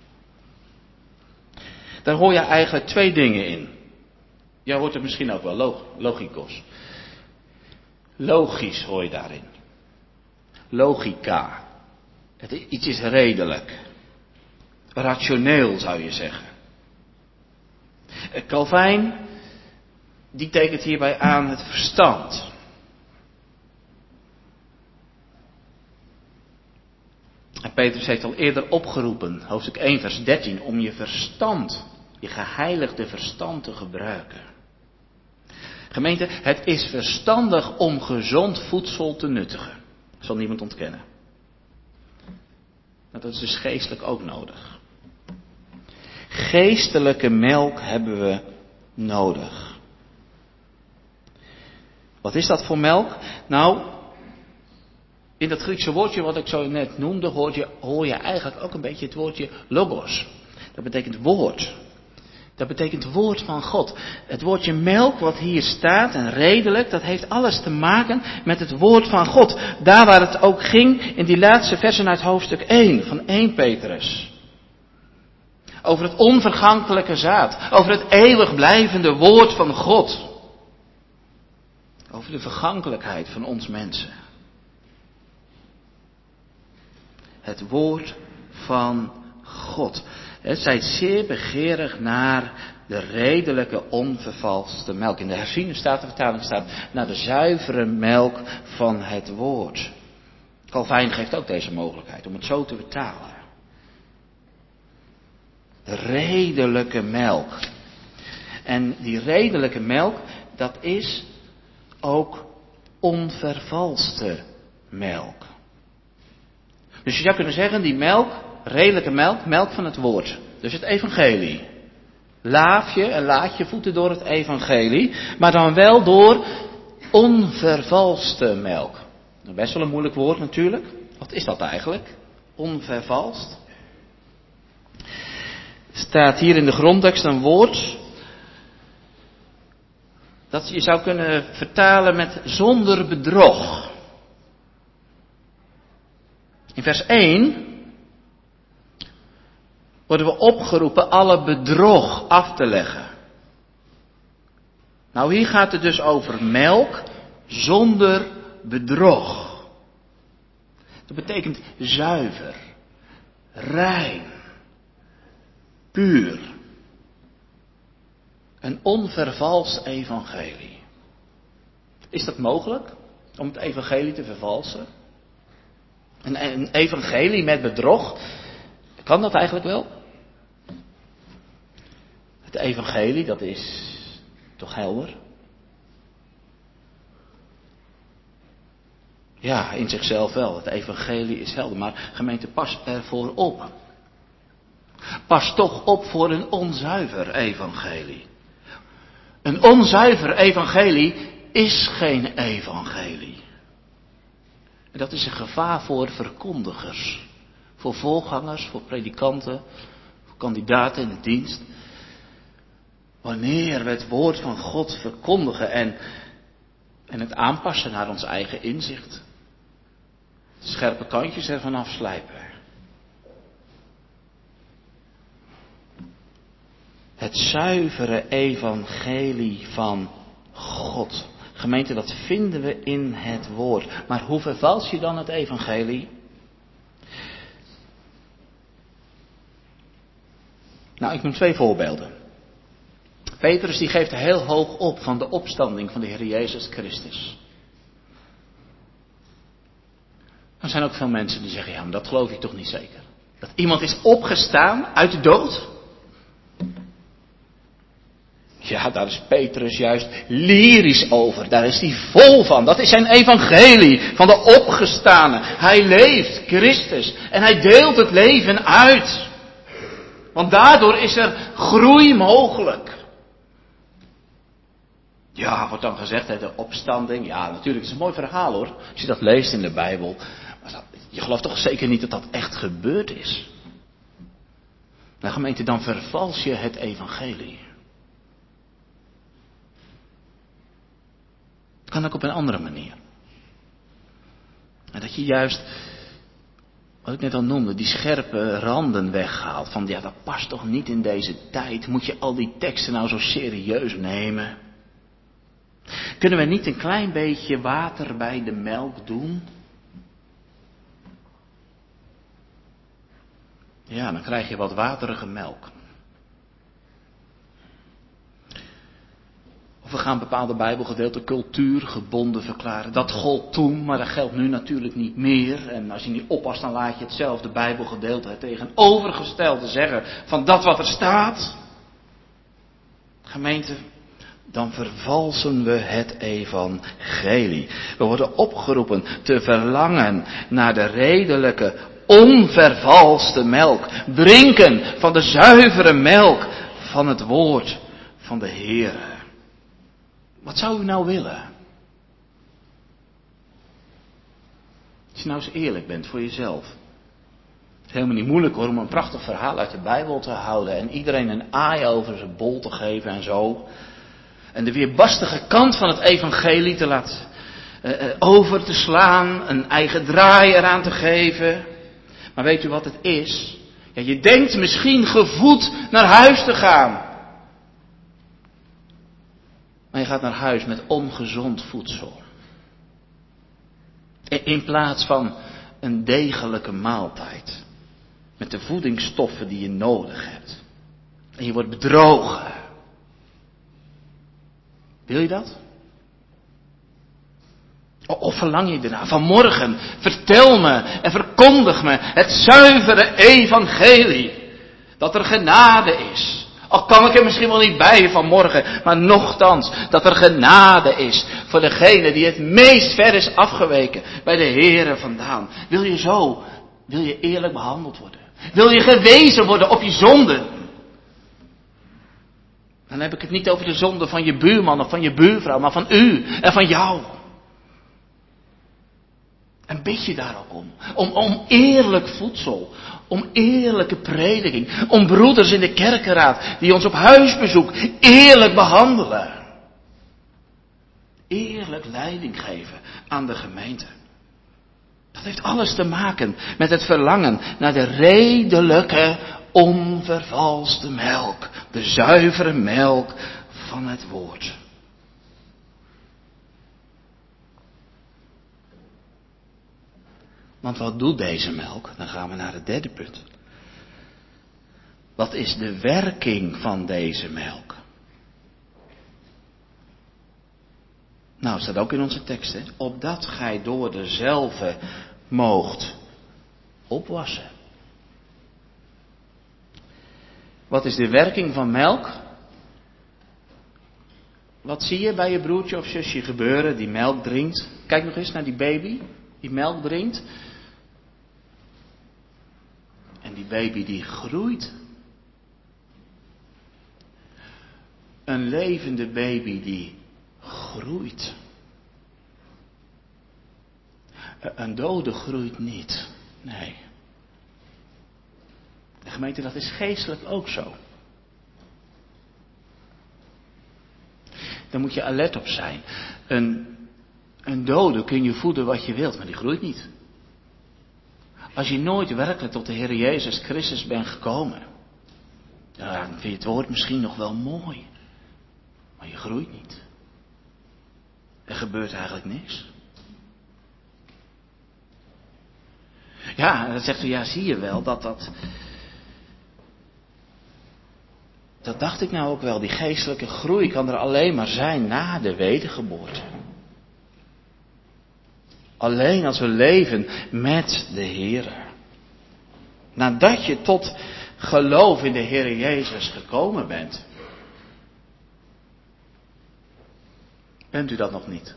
Speaker 2: Daar hoor je eigenlijk twee dingen in. Jij hoort het misschien ook wel, logikos. Logisch hoor je daarin. Logica. Iets is redelijk. Rationeel zou je zeggen. Calvijn, die tekent hierbij aan het verstand. En Petrus heeft al eerder opgeroepen, hoofdstuk 1 vers 13, om je verstand, je geheiligde verstand te gebruiken. Gemeente, het is verstandig om gezond voedsel te nuttigen. Dat zal niemand ontkennen. Maar dat is dus geestelijk ook nodig. Geestelijke melk hebben we nodig. Wat is dat voor melk? Nou, in dat Griekse woordje wat ik zo net noemde, hoor je eigenlijk ook een beetje het woordje logos. Dat betekent woord. Dat betekent woord van God. Het woordje melk wat hier staat en redelijk, dat heeft alles te maken met het woord van God. Daar waar het ook ging in die laatste versen uit hoofdstuk 1 van 1 Petrus. Over het onvergankelijke zaad. Over het eeuwig blijvende woord van God. Over de vergankelijkheid van ons mensen. Het woord van God. Zijt zeer begeerig naar de redelijke, onvervalste melk. In de herziene statenvertaling staat naar de zuivere melk van het woord. Calvijn geeft ook deze mogelijkheid om het zo te vertalen. De redelijke melk. En die redelijke melk, dat is ook onvervalste melk. Dus je zou kunnen zeggen, die melk, redelijke melk, melk van het woord. Dus het evangelie. Laaf je en laat je voeten door het evangelie, maar dan wel door onvervalste melk. Best wel een moeilijk woord natuurlijk. Wat is dat eigenlijk? Onvervalst. Staat hier in de grondtekst een woord dat je zou kunnen vertalen met zonder bedrog. In vers 1 worden we opgeroepen alle bedrog af te leggen. Nou, hier gaat het dus over melk zonder bedrog. Dat betekent zuiver, rein, puur. Een onvervalst evangelie. Is dat mogelijk om het evangelie te vervalsen? Een evangelie met bedrog? Kan dat eigenlijk wel? Het evangelie, dat is toch helder? Ja, in zichzelf wel. Het evangelie is helder. Maar gemeente, pas ervoor op. Pas toch op voor een onzuiver evangelie. Een onzuiver evangelie is geen evangelie. En dat is een gevaar voor verkondigers. Voor voorgangers, voor predikanten, voor kandidaten in de dienst. Wanneer we het woord van God verkondigen en het aanpassen naar ons eigen inzicht. Scherpe kantjes ervan afslijpen. Het zuivere evangelie van God. Gemeente, dat vinden we in het woord. Maar hoe vervals je dan het evangelie? Nou, ik noem 2 voorbeelden. Petrus die geeft heel hoog op van de opstanding van de Heer Jezus Christus. Er zijn ook veel mensen die zeggen, ja, maar dat geloof ik toch niet zeker. Dat iemand is opgestaan uit de dood. Ja, daar is Petrus juist lyrisch over. Daar is hij vol van. Dat is zijn evangelie van de opgestane. Hij leeft, Christus. En hij deelt het leven uit. Want daardoor is er groei mogelijk. Ja, wordt dan gezegd, de opstanding. Ja, natuurlijk, het is een mooi verhaal hoor. Als je dat leest in de Bijbel. Maar je gelooft toch zeker niet dat dat echt gebeurd is? Nou gemeente, dan vervals je het evangelie. Het kan ook op een andere manier. En dat je juist, wat ik net al noemde, die scherpe randen weghaalt. Van ja, dat past toch niet in deze tijd. Moet je al die teksten nou zo serieus nemen? Kunnen we niet een klein beetje water bij de melk doen? Ja, dan krijg je wat waterige melk. Of we gaan bepaalde Bijbelgedeelten cultuurgebonden verklaren. Dat gold toen, maar dat geldt nu natuurlijk niet meer. En als je niet oppast, dan laat je hetzelfde Bijbelgedeelte tegenovergestelde zeggen van dat wat er staat. Gemeente, dan vervalsen we het evangelie. We worden opgeroepen te verlangen naar de redelijke, onvervalste melk. Drinken van de zuivere melk van het woord van de Heer. Wat zou u nou willen? Als je nou eens eerlijk bent voor jezelf. Het is helemaal niet moeilijk hoor om een prachtig verhaal uit de Bijbel te houden. En iedereen een aai over zijn bol te geven en zo. En de weerbarstige kant van het evangelie te laten over te slaan. Een eigen draai eraan te geven. Maar weet u wat het is? Ja, je denkt misschien gevoed naar huis te gaan. Maar je gaat naar huis met ongezond voedsel. In plaats van een degelijke maaltijd. Met de voedingsstoffen die je nodig hebt. En je wordt bedrogen. Wil je dat? Of verlang je ernaar? Vanmorgen, vertel me en verkondig me het zuivere evangelie. Dat er genade is. Al kan ik er misschien wel niet bij vanmorgen, maar nochtans dat er genade is voor degene die het meest ver is afgeweken bij de Heere vandaan. Wil je eerlijk behandeld worden? Wil je gewezen worden op je zonden? Dan heb ik het niet over de zonde van je buurman of van je buurvrouw, maar van u en van jou. En bid je daar ook om? Om eerlijk voedsel. Om eerlijke prediking. Om broeders in de kerkenraad die ons op huisbezoek eerlijk behandelen. Eerlijk leiding geven aan de gemeente. Dat heeft alles te maken met het verlangen naar de redelijke, onvervalste melk. De zuivere melk van het woord. Want wat doet deze melk? Dan gaan we naar het derde punt. Wat is de werking van deze melk? Nou, staat ook in onze tekst, hè? Opdat gij door dezelfde moogt opwassen. Wat is de werking van melk? Wat zie je bij je broertje of zusje gebeuren die melk drinkt? Kijk nog eens naar die baby die melk drinkt. En die baby die groeit. Een levende baby die groeit. Een dode groeit niet. Nee. De gemeente, dat is geestelijk ook zo. Daar moet je alert op zijn. Een dode kun je voeden wat je wilt, maar die groeit niet. Als je nooit werkelijk tot de Heer Jezus Christus bent gekomen, dan vind je het woord misschien nog wel mooi. Maar je groeit niet. Er gebeurt eigenlijk niks. Ja, dan zegt u, ja, zie je wel, dat dacht ik nou ook wel. Die geestelijke groei kan er alleen maar zijn na de wedergeboorte. Alleen als we leven met de Heer. Nadat je tot geloof in de Heer Jezus gekomen bent. Bent u dat nog niet?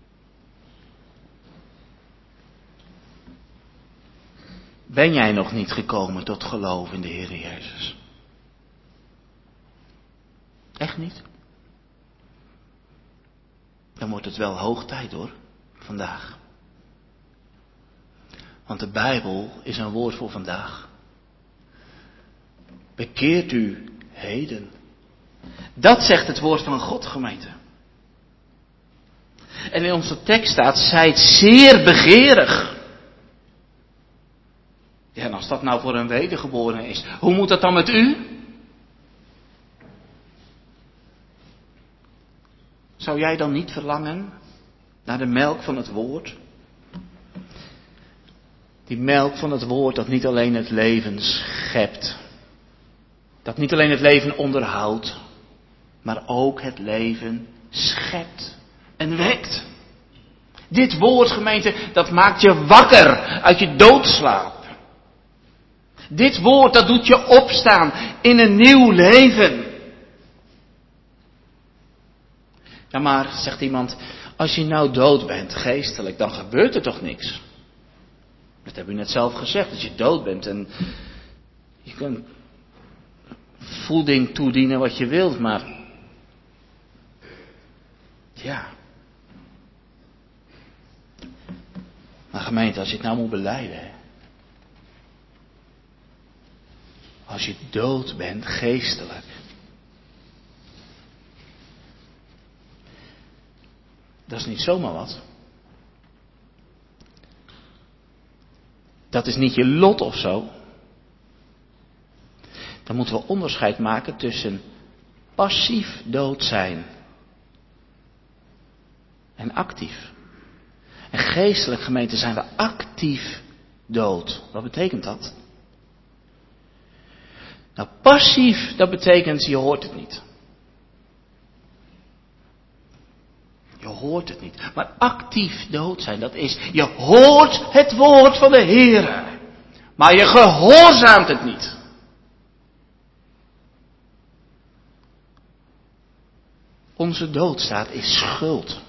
Speaker 2: Ben jij nog niet gekomen tot geloof in de Heer Jezus? Echt niet? Dan wordt het wel hoog tijd hoor, vandaag. Want de Bijbel is een woord voor vandaag. Bekeert u heden. Dat zegt het woord van God, gemeente. En in onze tekst staat, zijt zeer begeerig. Ja, en als dat nou voor een wedergeborene is, hoe moet dat dan met u? Zou jij dan niet verlangen naar de melk van het woord? Die melk van het woord dat niet alleen het leven schept. Dat niet alleen het leven onderhoudt. Maar ook het leven schept en wekt. Dit woord, gemeente, dat maakt je wakker uit je doodslaap. Dit woord, dat doet je opstaan in een nieuw leven. Ja, maar, zegt iemand, als je nou dood bent, geestelijk, dan gebeurt er toch niks? Dat heb u net zelf gezegd, dat je dood bent en je kunt voeding toedienen wat je wilt, maar ja. Maar gemeente, als je het nou moet belijden, hè? Als je dood bent, geestelijk, dat is niet zomaar wat. Dat is niet je lot of zo. Dan moeten we onderscheid maken tussen passief dood zijn en actief. En geestelijk, gemeente, zijn we actief dood. Wat betekent dat? Nou, passief, dat betekent je hoort het niet. Je hoort het niet. Maar actief dood zijn, dat is, je hoort het woord van de Heer. Maar je gehoorzaamt het niet. Onze doodstaat is schuld.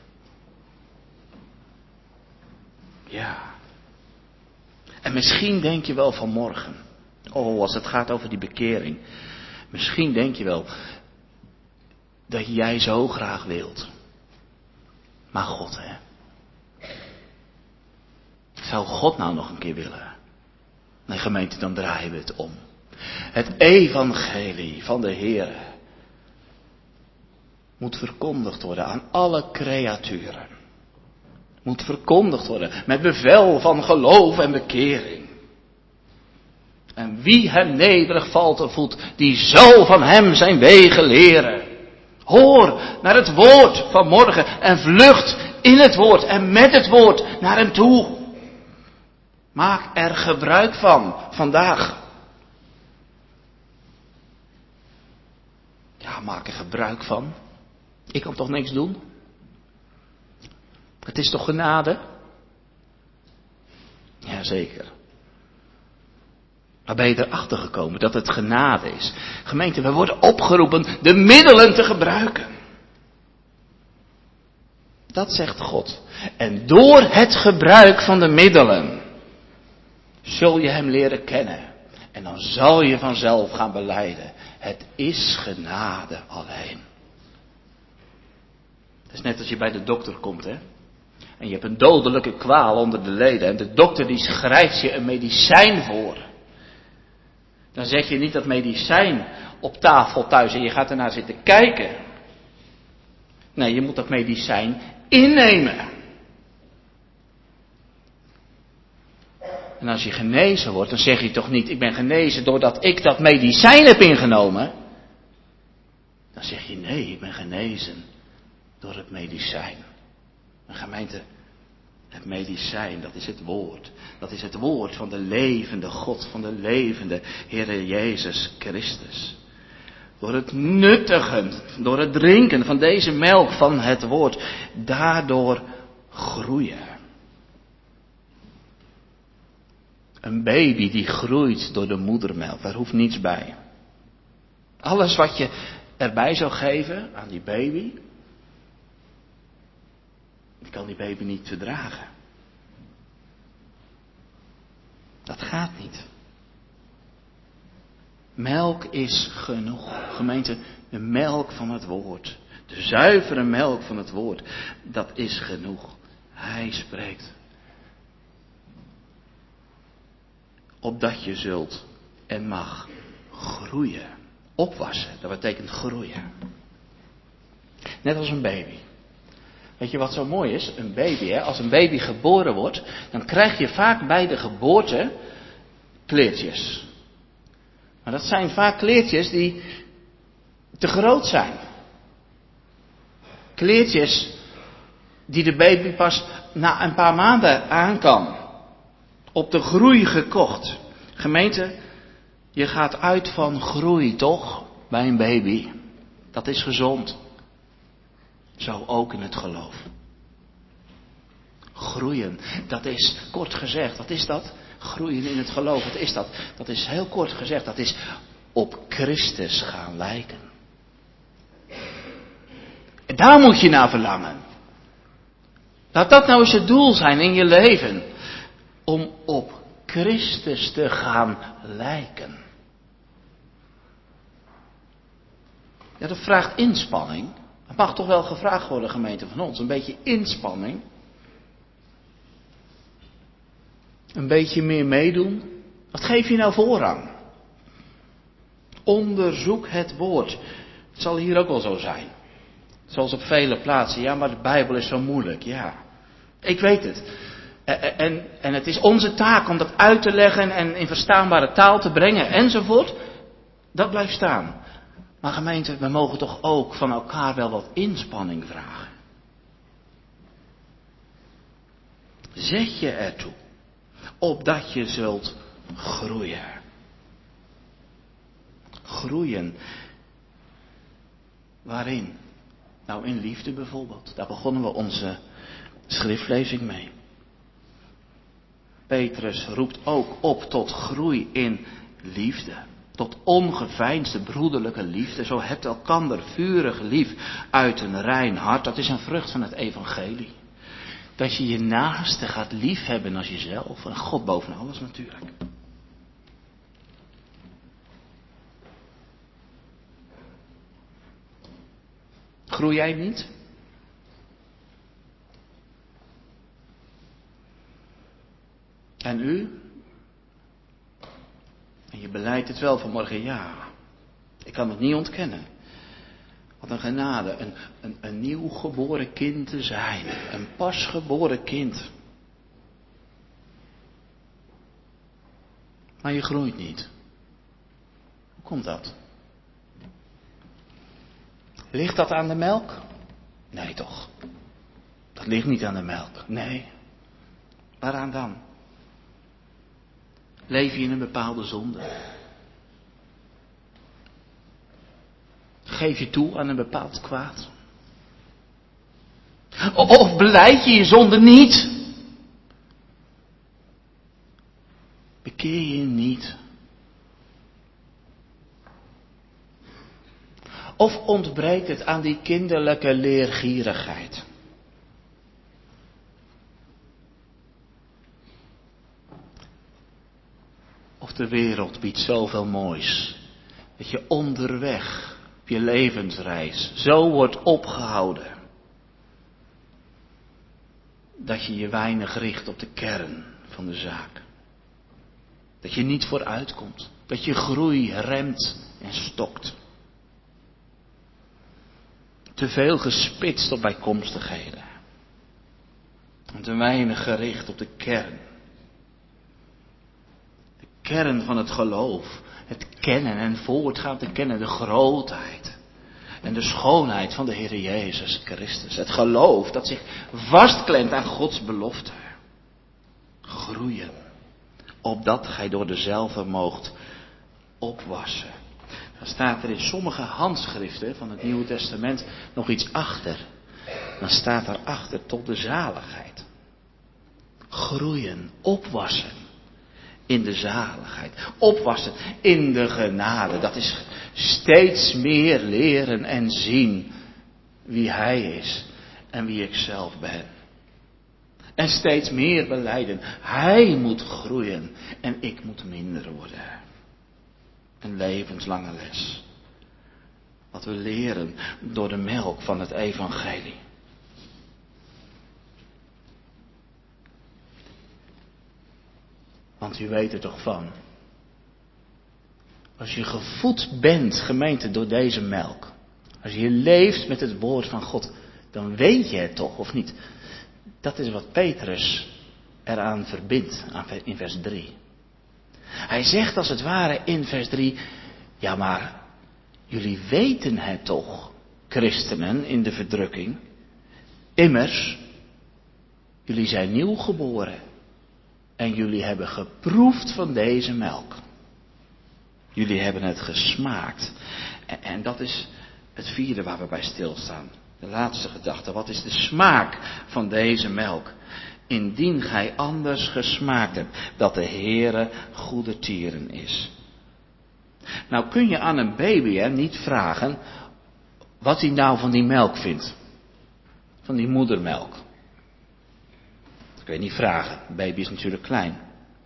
Speaker 2: Ja. En misschien denk je wel vanmorgen. Oh, als het gaat over die bekering. Misschien denk je wel dat jij zo graag wilt. Maar God, hè. Zou God nou nog een keer willen? Nee, gemeente, dan draaien we het om. Het evangelie van de Heer moet verkondigd worden aan alle creaturen. Moet verkondigd worden met bevel van geloof en bekering. En wie hem nederig valt en voedt, die zal van hem zijn wegen leren. Hoor naar het woord van morgen en vlucht in het woord en met het woord naar hem toe. Maak er gebruik van vandaag. Ja, maak er gebruik van. Ik kan toch niks doen? Het is toch genade? Jazeker. Maar ben je erachter gekomen dat het genade is? Gemeente, we worden opgeroepen de middelen te gebruiken. Dat zegt God. En door het gebruik van de middelen zul je hem leren kennen. En dan zal je vanzelf gaan belijden. Het is genade alleen. Het is net als je bij de dokter komt, hè. En je hebt een dodelijke kwaal onder de leden. En de dokter die schrijft je een medicijn voor. Dan zet je niet dat medicijn op tafel thuis en je gaat ernaar zitten kijken. Nee, je moet dat medicijn innemen. En als je genezen wordt, dan zeg je toch niet, ik ben genezen doordat ik dat medicijn heb ingenomen. Dan zeg je, nee, ik ben genezen door het medicijn. Een gemeente, het medicijn, dat is het woord. Dat is het woord van de levende God, van de levende Heere Jezus Christus. Door het nuttigen, door het drinken van deze melk van het woord, daardoor groeien. Een baby die groeit door de moedermelk, daar hoeft niets bij. Alles wat je erbij zou geven aan die baby, die kan die baby niet verdragen. Dat gaat niet. Melk is genoeg. Gemeente, de melk van het woord. De zuivere melk van het woord. Dat is genoeg. Hij spreekt. Opdat je zult en mag groeien. Opwassen, dat betekent groeien. Net als een baby. Weet je wat zo mooi is? Een baby, hè? Als een baby geboren wordt, dan krijg je vaak bij de geboorte kleertjes. Maar dat zijn vaak kleertjes die te groot zijn. Kleertjes die de baby pas na een paar maanden aan kan. Op de groei gekocht. Gemeente, je gaat uit van groei, toch? Bij een baby. Dat is gezond. Zo ook in het geloof. Groeien, dat is kort gezegd, wat is dat? Groeien in het geloof, wat is dat? Dat is heel kort gezegd, dat is op Christus gaan lijken. En daar moet je naar verlangen. Laat dat nou eens het doel zijn in je leven. Om op Christus te gaan lijken. Ja, dat vraagt inspanning. Het mag toch wel gevraagd worden, gemeente van ons. Een beetje inspanning. Een beetje meer meedoen. Wat geef je nou voorrang? Onderzoek het woord. Het zal hier ook wel zo zijn. Zoals op vele plaatsen. Ja, maar de Bijbel is zo moeilijk. Ja, ik weet het. En het is onze taak om dat uit te leggen en in verstaanbare taal te brengen enzovoort. Dat blijft staan. Maar gemeente, we mogen toch ook van elkaar wel wat inspanning vragen. Zet je ertoe. Opdat je zult groeien. Groeien. Waarin? Nou, in liefde bijvoorbeeld. Daar begonnen we onze schriftlezing mee. Petrus roept ook op tot groei in liefde. Tot ongeveinsde broederlijke liefde. Zo hebt elkander vurig lief uit een rein hart. Dat is een vrucht van het evangelie. Dat je je naaste gaat liefhebben als jezelf. En God boven alles natuurlijk. Groei jij niet? En u? En je beleidt het wel vanmorgen, ja. Ik kan het niet ontkennen. Wat een genade, een nieuw geboren kind te zijn. Een pasgeboren kind. Maar je groeit niet. Hoe komt dat? Ligt dat aan de melk? Nee toch. Dat ligt niet aan de melk. Nee. Waaraan dan? Leef je in een bepaalde zonde? Geef je toe aan een bepaald kwaad? Of belijd je je zonde niet? Bekeer je niet? Of ontbreekt het aan die kinderlijke leergierigheid? Of de wereld biedt zoveel moois. Dat je onderweg op je levensreis zo wordt opgehouden. Dat je je weinig richt op de kern van de zaak. Dat je niet vooruit komt. Dat je groei remt en stokt. Te veel gespitst op bijkomstigheden. En te weinig gericht op de kern. De kern van het geloof. Het kennen en voortgaan te kennen. De grootheid. En de schoonheid van de Heer Jezus Christus. Het geloof dat zich vastklemt aan Gods belofte. Groeien. Opdat gij door dezelfde moogt opwassen. Dan staat er in sommige handschriften van het Nieuwe Testament nog iets achter. Dan staat daarachter tot de zaligheid. Groeien, opwassen in de zaligheid. Opwassen in de genade. Dat is steeds meer leren en zien wie Hij is en wie ik zelf ben. En steeds meer belijden. Hij moet groeien en ik moet minder worden. Een levenslange les. Wat we leren door de melk van het evangelie. Want u weet er toch van. Als je gevoed bent, gemeente, door deze melk. Als je leeft met het woord van God. Dan weet je het toch, of niet? Dat is wat Petrus eraan verbindt in vers 3. Hij zegt als het ware in vers 3. Ja, maar jullie weten het toch, christenen in de verdrukking. Immers, jullie zijn nieuw geboren. En jullie hebben geproefd van deze melk. Jullie hebben het gesmaakt. En dat is het vierde waar we bij stilstaan. De laatste gedachte. Wat is de smaak van deze melk? Indien gij anders gesmaakt hebt dat de Heere goede tieren is. Nou kun je aan een baby niet vragen wat hij nou van die melk vindt. Van die moedermelk. Dat kun je niet vragen. Een baby is natuurlijk klein.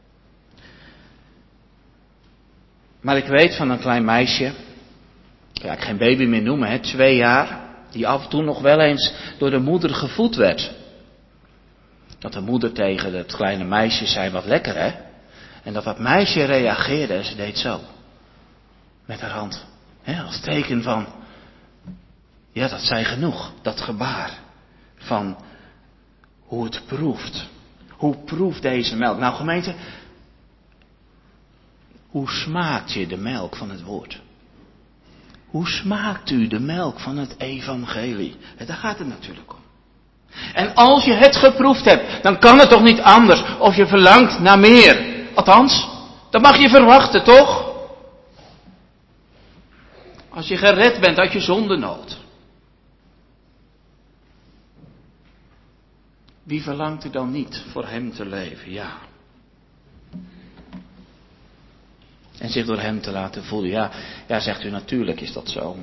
Speaker 2: Maar ik weet van een klein meisje. Ja, ik geen baby meer noemen, 2 jaar. Die af en toe nog wel eens door de moeder gevoed werd. Dat de moeder tegen het kleine meisje zei, wat lekker hè. En dat meisje reageerde en ze deed zo. Met haar hand. Als teken van, ja dat zei genoeg. Dat gebaar. Van hoe het proeft. Hoe proeft deze melk? Nou gemeente, hoe smaakt je de melk van het woord? Hoe smaakt u de melk van het evangelie? Daar gaat het natuurlijk om. En als je het geproefd hebt, dan kan het toch niet anders of je verlangt naar meer. Althans, dat mag je verwachten, toch? Als je gered bent uit je zondenood. Wie verlangt er dan niet voor hem te leven? Ja. En zich door hem te laten voelen. Ja, zegt u, natuurlijk is dat zo.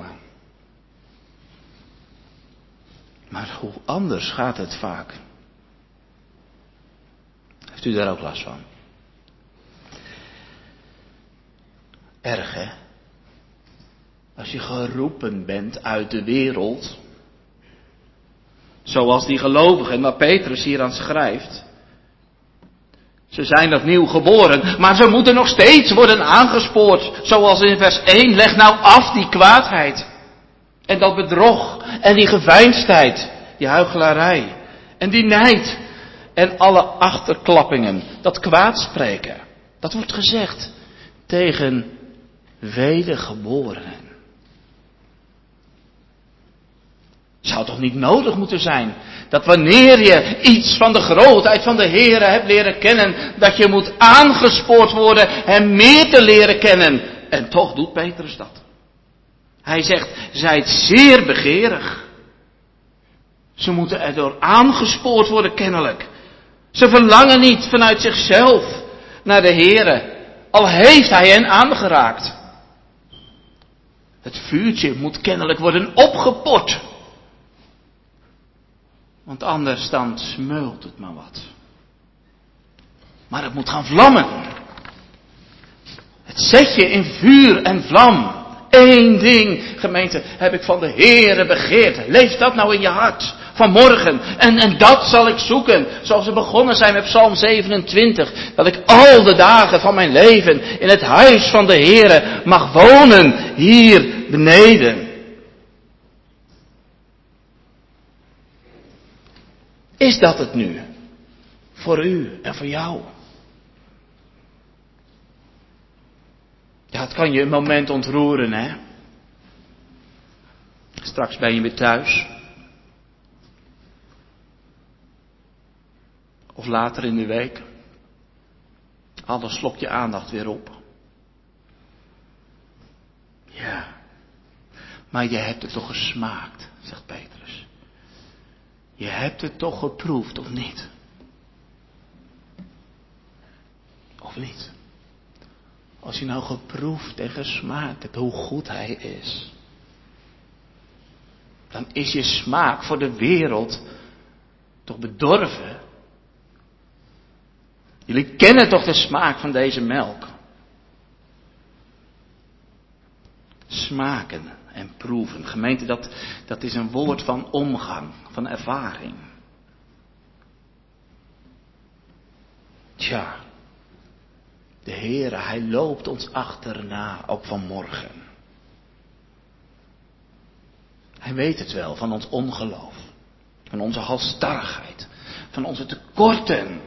Speaker 2: Maar hoe anders gaat het vaak? Heeft u daar ook last van? Erg hè? Als je geroepen bent uit de wereld. Zoals die gelovigen waar Petrus hier aan schrijft. Ze zijn opnieuw geboren, maar ze moeten nog steeds worden aangespoord. Zoals in vers 1, leg nou af die kwaadheid. En dat bedrog, en die geveinsdheid, die huichelarij. En die nijd, en alle achterklappingen, dat kwaadspreken. Dat wordt gezegd tegen wedergeborenen. Zou toch niet nodig moeten zijn dat wanneer je iets van de grootheid van de Heere hebt leren kennen, dat je moet aangespoord worden hem meer te leren kennen. En toch doet Petrus dat. Hij zegt, zijt zeer begeerig. Ze moeten erdoor aangespoord worden kennelijk. Ze verlangen niet vanuit zichzelf naar de Heere, al heeft hij hen aangeraakt. Het vuurtje moet kennelijk worden opgeport. Want anders dan smeult het maar wat. Maar het moet gaan vlammen. Het zet je in vuur en vlam. Eén ding, gemeente, heb ik van de Heere begeerd. Leef dat nou in je hart. Vanmorgen. En dat zal ik zoeken. Zoals we begonnen zijn met Psalm 27. Dat ik al de dagen van mijn leven in het huis van de Heere mag wonen. Hier beneden. Is dat het nu? Voor u en voor jou? Ja, het kan je een moment ontroeren, hè. Straks ben je weer thuis. Of later in de week. Alles slokt je aandacht weer op. Ja. Maar je hebt het toch gesmaakt, zegt Petrus. Je hebt het toch geproefd, of niet? Of niet? Als je nou geproefd en gesmaakt hebt hoe goed Hij is. Dan is je smaak voor de wereld toch bedorven. Jullie kennen toch de smaak van deze melk? Smaken en proeven. Gemeente, dat is een woord van omgang, van ervaring. Tja, de Heere, Hij loopt ons achterna, ook vanmorgen. Hij weet het wel van ons ongeloof, van onze halsstarrigheid, van onze tekorten.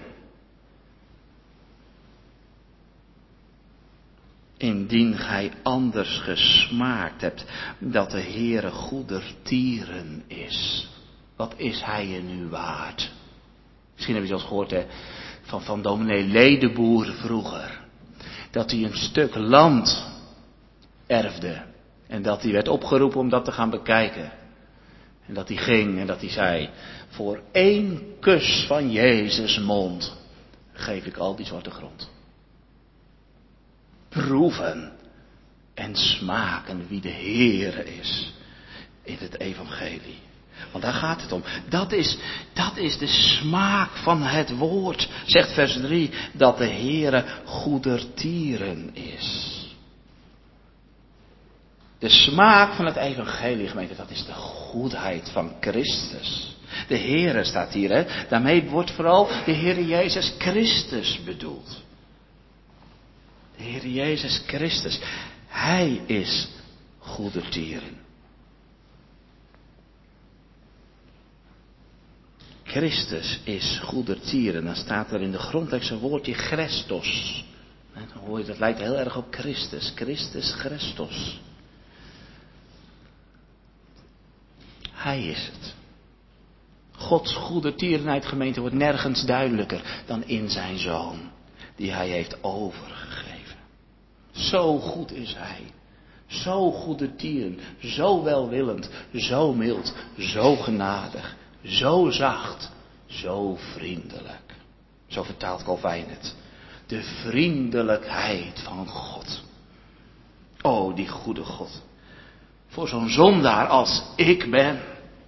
Speaker 2: Indien gij anders gesmaakt hebt dat de Heere goedertieren is. Wat is Hij je nu waard? Misschien heb je zelfs gehoord van dominee Ledeboer vroeger. Dat hij een stuk land erfde. En dat hij werd opgeroepen om dat te gaan bekijken. En dat hij ging en dat hij zei: voor 1 kus van Jezus' mond geef ik al die zwarte grond. Proeven en smaken wie de Heere is in het evangelie. Want daar gaat het om. Dat is de smaak van het woord, zegt vers 3, dat de Heere goedertieren is. De smaak van het evangelie, gemeente, dat is de goedheid van Christus. De Heere staat hier, hè. Daarmee wordt vooral de Heere Jezus Christus bedoeld. De Heere Jezus Christus, Hij is goedertieren. Christus is goedertieren. Dan staat er in de grondtekst een woordje Christos. Dan hoor je, dat lijkt heel erg op Christus. Christus, Christos. Hij is het. Gods goedertierenheid, gemeente, wordt nergens duidelijker dan in zijn Zoon, die Hij heeft overgegeven. Zo goed is Hij. Zo goedertierend, zo welwillend, zo mild, zo genadig, zo zacht, zo vriendelijk. Zo vertaalt Calvijn het. De vriendelijkheid van God. O, die goede God. Voor zo'n zondaar als ik ben,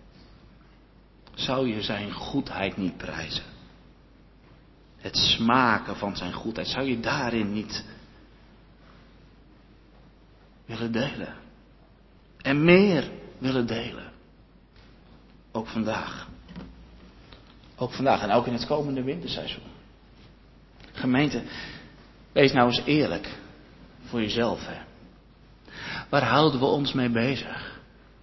Speaker 2: zou je zijn goedheid niet prijzen. Het smaken van zijn goedheid, zou je daarin niet willen delen. En meer willen delen. Ook vandaag. Ook vandaag en ook in het komende winterseizoen. Gemeente, wees nou eens eerlijk voor jezelf, hè. Waar houden we ons mee bezig?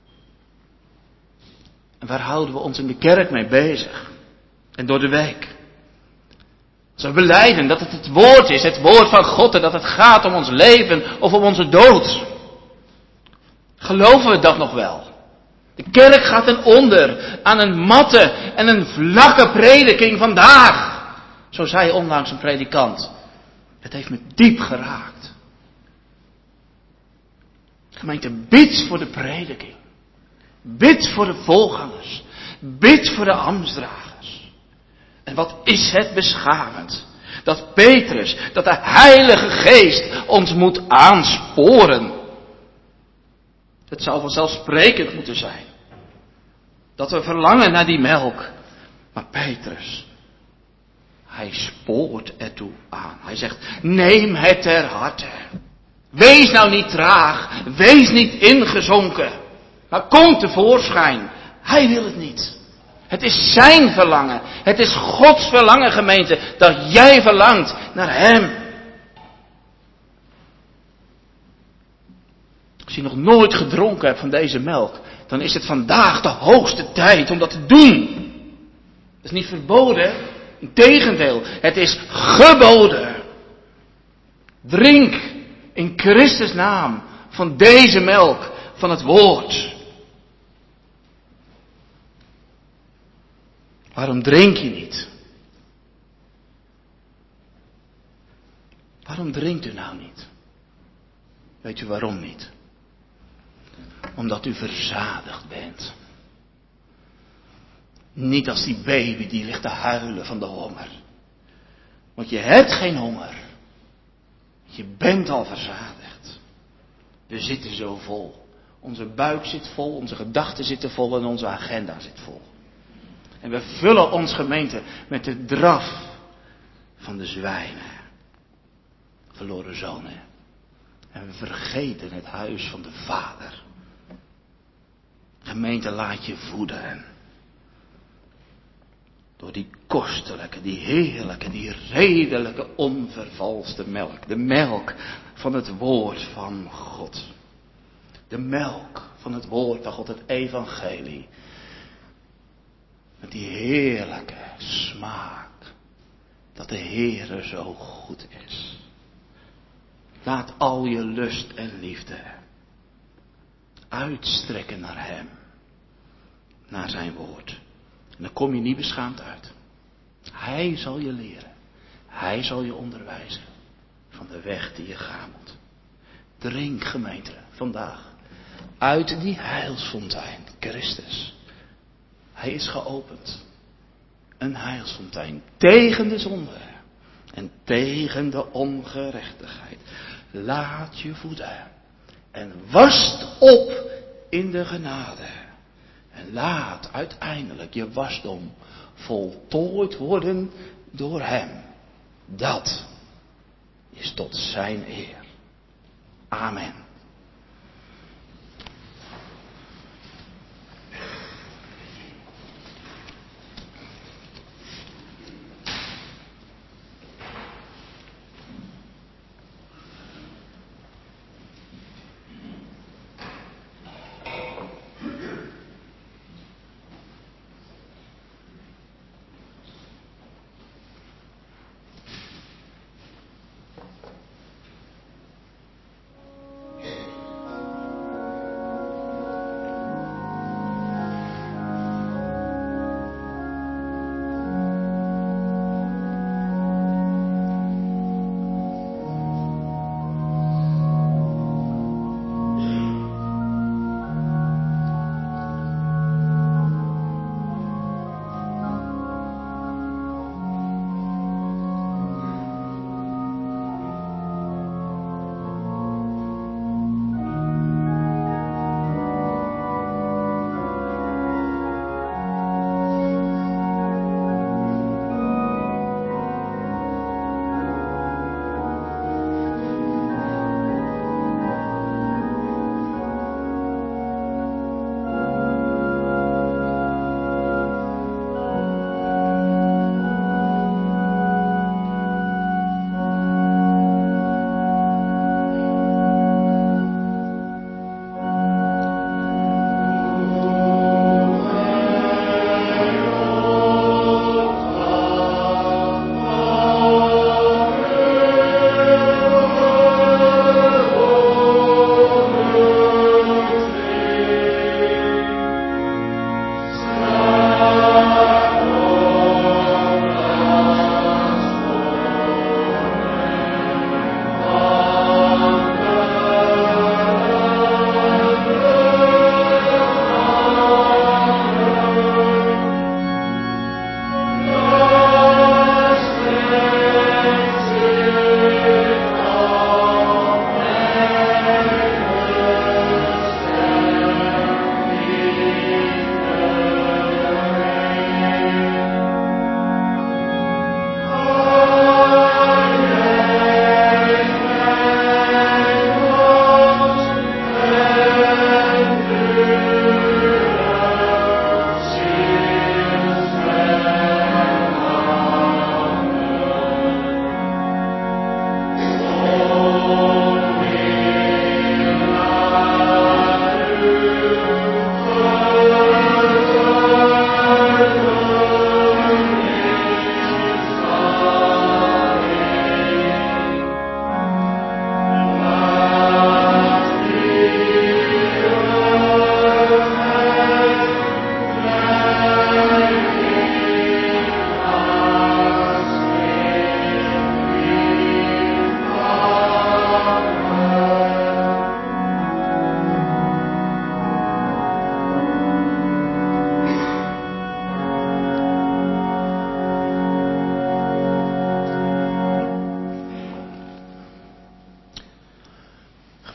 Speaker 2: En waar houden we ons in de kerk mee bezig? En door de week? Als we belijden dat het het woord is, het woord van God, en dat het gaat om ons leven of om onze dood. Geloven we dat nog wel? De kerk gaat ten onder aan een matte en een vlakke prediking vandaag. Zo zei onlangs een predikant. Het heeft me diep geraakt. Gemeente, bid voor de prediking. Bid voor de voorgangers. Bid voor de ambtsdragers. En wat is het beschamend. Dat Petrus, dat de Heilige Geest ons moet aansporen. Het zou vanzelfsprekend moeten zijn. Dat we verlangen naar die melk. Maar Petrus, hij spoort ertoe aan. Hij zegt, neem het ter harte. Wees nou niet traag, wees niet ingezonken, maar kom tevoorschijn. Hij wil het niet. Het is zijn verlangen, het is Gods verlangen, gemeente, dat jij verlangt naar hem. Als je nog nooit gedronken hebt van deze melk, dan is het vandaag de hoogste tijd om dat te doen. Het is niet verboden, integendeel, het is geboden. Drink in Christus naam van deze melk, van het woord. Waarom drink je niet? Waarom drinkt u nou niet? Weet u waarom niet? Omdat u verzadigd bent. Niet als die baby die ligt te huilen van de honger. Want je hebt geen honger. Je bent al verzadigd. We zitten zo vol. Onze buik zit vol, onze gedachten zitten vol en onze agenda zit vol. En we vullen ons, gemeente, met de draf van de zwijnen. Verloren zonen. En we vergeten het huis van de Vader. Gemeente, laat je voeden. Door die kostelijke, die heerlijke, die redelijke, onvervalste melk. De melk van het woord van God. De melk van het woord van God, het evangelie. Met die heerlijke smaak. Dat de Heere zo goed is. Laat al je lust en liefde uitstrekken naar hem. Naar zijn woord. En dan kom je niet beschaamd uit. Hij zal je leren. Hij zal je onderwijzen. Van de weg die je gaan moet. Drink, gemeente, vandaag. Uit die heilsfontein, Christus. Hij is geopend. Een heilsfontein. Tegen de zonde. En tegen de ongerechtigheid. Laat je voeden. En wast op in de genade. En laat uiteindelijk je wasdom voltooid worden door hem. Dat is tot zijn eer. Amen.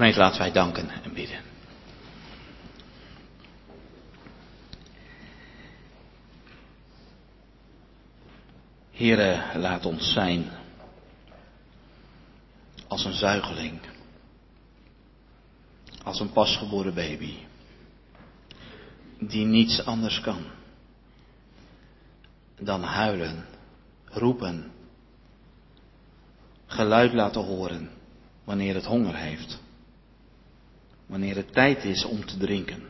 Speaker 2: Gemeente, laten wij danken en bidden. Heere, laat ons zijn als een zuigeling, als een pasgeboren baby, die niets anders kan dan huilen, roepen, geluid laten horen wanneer het honger heeft, wanneer het tijd is om te drinken.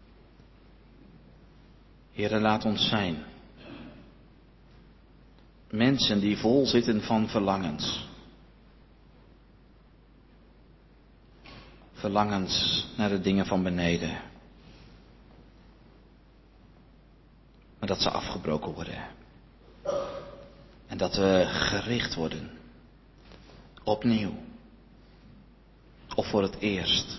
Speaker 2: Heere, laat ons zijn mensen die vol zitten van verlangens. Verlangens naar de dingen van beneden. Maar dat ze afgebroken worden. En dat we gericht worden. Opnieuw. Of voor het eerst.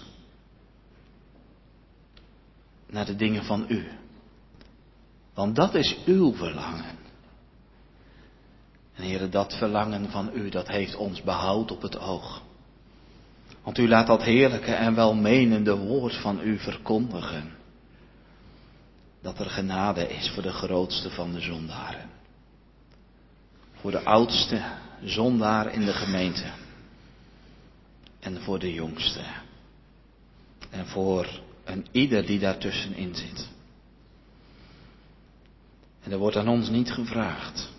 Speaker 2: Naar de dingen van u. Want dat is uw verlangen. En Heere, dat verlangen van u, dat heeft ons behoud op het oog. Want u laat dat heerlijke en welmenende woord van u verkondigen. Dat er genade is voor de grootste van de zondaren. Voor de oudste zondaar in de gemeente. En voor de jongste. En voor een ieder die daartussenin zit. En er wordt aan ons niet gevraagd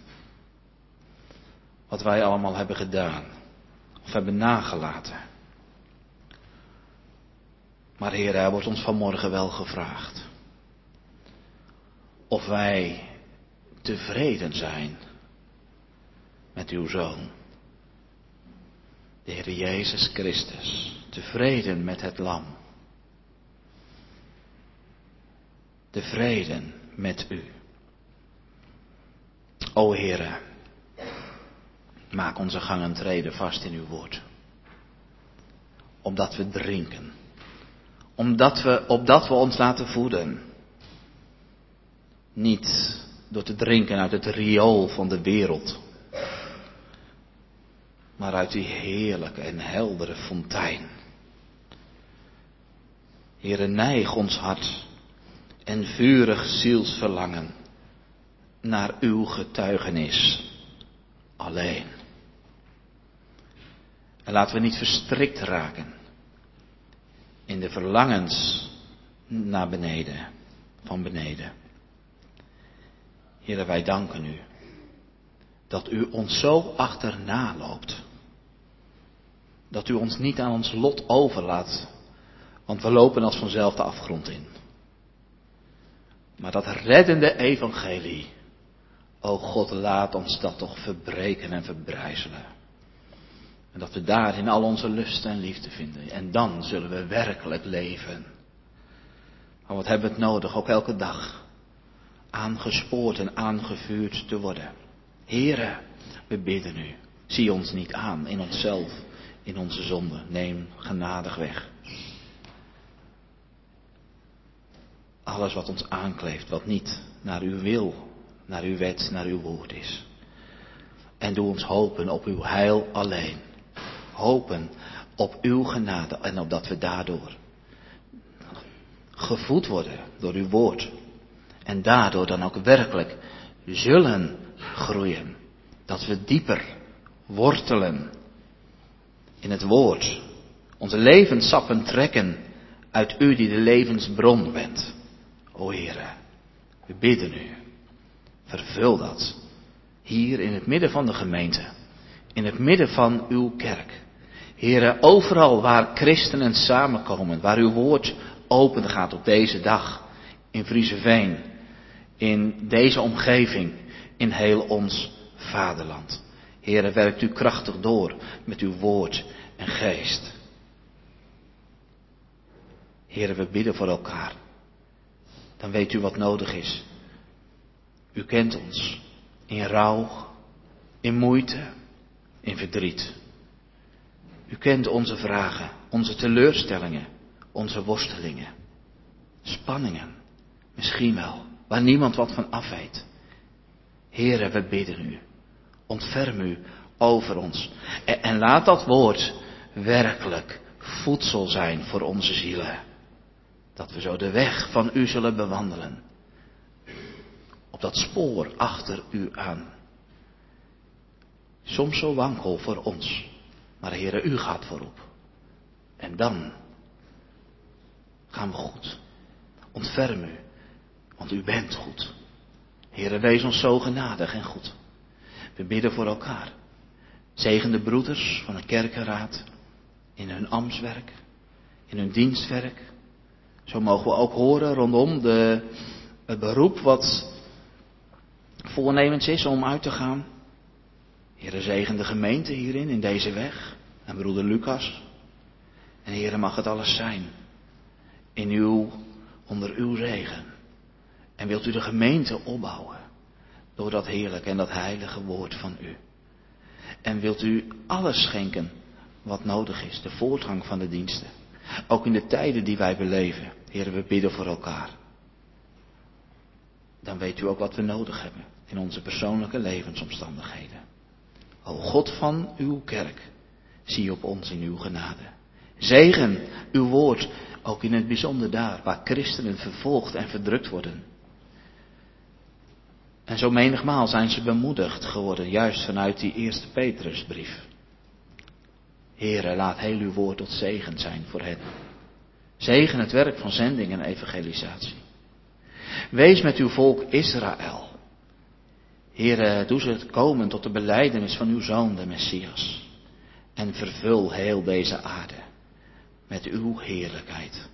Speaker 2: wat wij allemaal hebben gedaan of hebben nagelaten. Maar Heer, er wordt ons vanmorgen wel gevraagd of wij tevreden zijn met uw Zoon, de Heer Jezus Christus, tevreden met het Lam, tevreden met u. O Heere, maak onze gang en treden vast in uw woord. Opdat we drinken. Opdat we ons laten voeden. Niet door te drinken uit het riool van de wereld. Maar uit die heerlijke en heldere fontein. Heere, neig ons hart en vurig zielsverlangen naar uw getuigenis alleen. En laten we niet verstrikt raken in de verlangens naar beneden, van beneden. Heere, wij danken u dat u ons zo achterna loopt. Dat u ons niet aan ons lot overlaat, want we lopen als vanzelf de afgrond in. Maar dat reddende evangelie, o God, laat ons dat toch verbreken en verbrijzelen. En dat we daarin al onze lust en liefde vinden. En dan zullen we werkelijk leven. Maar wat hebben we het nodig, ook elke dag, aangespoord en aangevuurd te worden. Heere, we bidden u, zie ons niet aan in onszelf, in onze zonde. Neem genadig weg. Alles wat ons aankleeft, wat niet naar uw wil, naar uw wet, naar uw woord is. En doe ons hopen op uw heil alleen. Hopen op uw genade en opdat we daardoor gevoed worden door uw woord. En daardoor dan ook werkelijk zullen groeien. Dat we dieper wortelen in het woord. Onze levenssappen trekken uit u die de levensbron bent. O Heere, we bidden u. Vervul dat. Hier in het midden van de gemeente. In het midden van uw kerk. Heere, overal waar christenen samenkomen. Waar uw woord open gaat op deze dag. In Vriezeveen. In deze omgeving. In heel ons vaderland. Heere, werkt u krachtig door met uw woord en geest. Heere, we bidden voor elkaar. Dan weet u wat nodig is. U kent ons. In rouw, in moeite, in verdriet. U kent onze vragen, onze teleurstellingen, onze worstelingen. Spanningen, misschien wel, waar niemand wat van af weet. Heere, we bidden u. Ontferm u over ons. En laat dat woord werkelijk voedsel zijn voor onze zielen. Dat we zo de weg van u zullen bewandelen. Op dat spoor achter u aan. Soms zo wankel voor ons. Maar Heere, u gaat voorop. En dan gaan we goed. Ontferm u. Want u bent goed. Heere, wees ons zo genadig en goed. We bidden voor elkaar. Zegen de broeders van de kerkenraad. In hun ambtswerk. In hun dienstwerk. Zo mogen we ook horen rondom het beroep wat voornemens is om uit te gaan. Heere, zegen de gemeente hierin, in deze weg. En broeder Lucas. En Heere, mag het alles zijn. Onder uw zegen. En wilt u de gemeente opbouwen. Door dat heerlijke en dat heilige woord van u. En wilt u alles schenken wat nodig is. De voortgang van de diensten. Ook in de tijden die wij beleven. Heere, we bidden voor elkaar. Dan weet u ook wat we nodig hebben. In onze persoonlijke levensomstandigheden. O God van uw kerk. Zie op ons in uw genade. Zegen uw woord. Ook in het bijzonder daar waar christenen vervolgd en verdrukt worden. En zo menigmaal zijn ze bemoedigd geworden. Juist vanuit die eerste Petrusbrief. Heere, laat heel uw woord tot zegen zijn voor hen. Zegen het werk van zending en evangelisatie. Wees met uw volk Israël. Heere, doe ze het komen tot de belijdenis van uw Zoon, de Messias. En vervul heel deze aarde met uw heerlijkheid.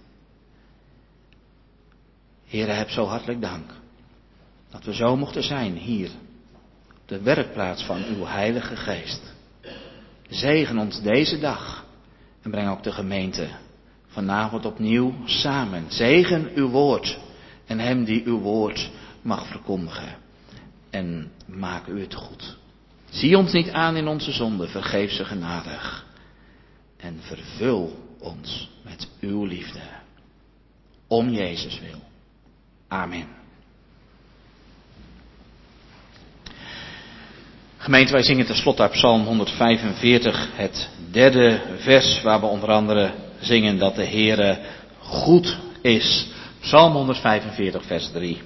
Speaker 2: Heere, heb zo hartelijk dank dat we zo mochten zijn hier, op de werkplaats van uw Heilige Geest. Zegen ons deze dag en breng ook de gemeente vanavond opnieuw samen. Zegen uw woord en hem die uw woord mag verkondigen. En maak u het goed. Zie ons niet aan in onze zonde, vergeef ze genadig. En vervul ons met uw liefde. Om Jezus wil. Amen. Gemeente, wij zingen tenslotte uit Psalm 145, het 3e vers, waar we onder andere zingen dat de Heere goed is. Psalm 145, vers 3.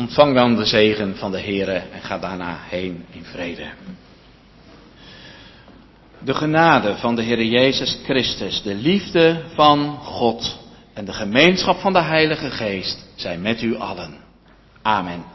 Speaker 2: ontvang dan de zegen van de Heere en ga daarna heen in vrede. De genade van de Heere Jezus Christus, de liefde van God en de gemeenschap van de Heilige Geest zijn met u allen. Amen.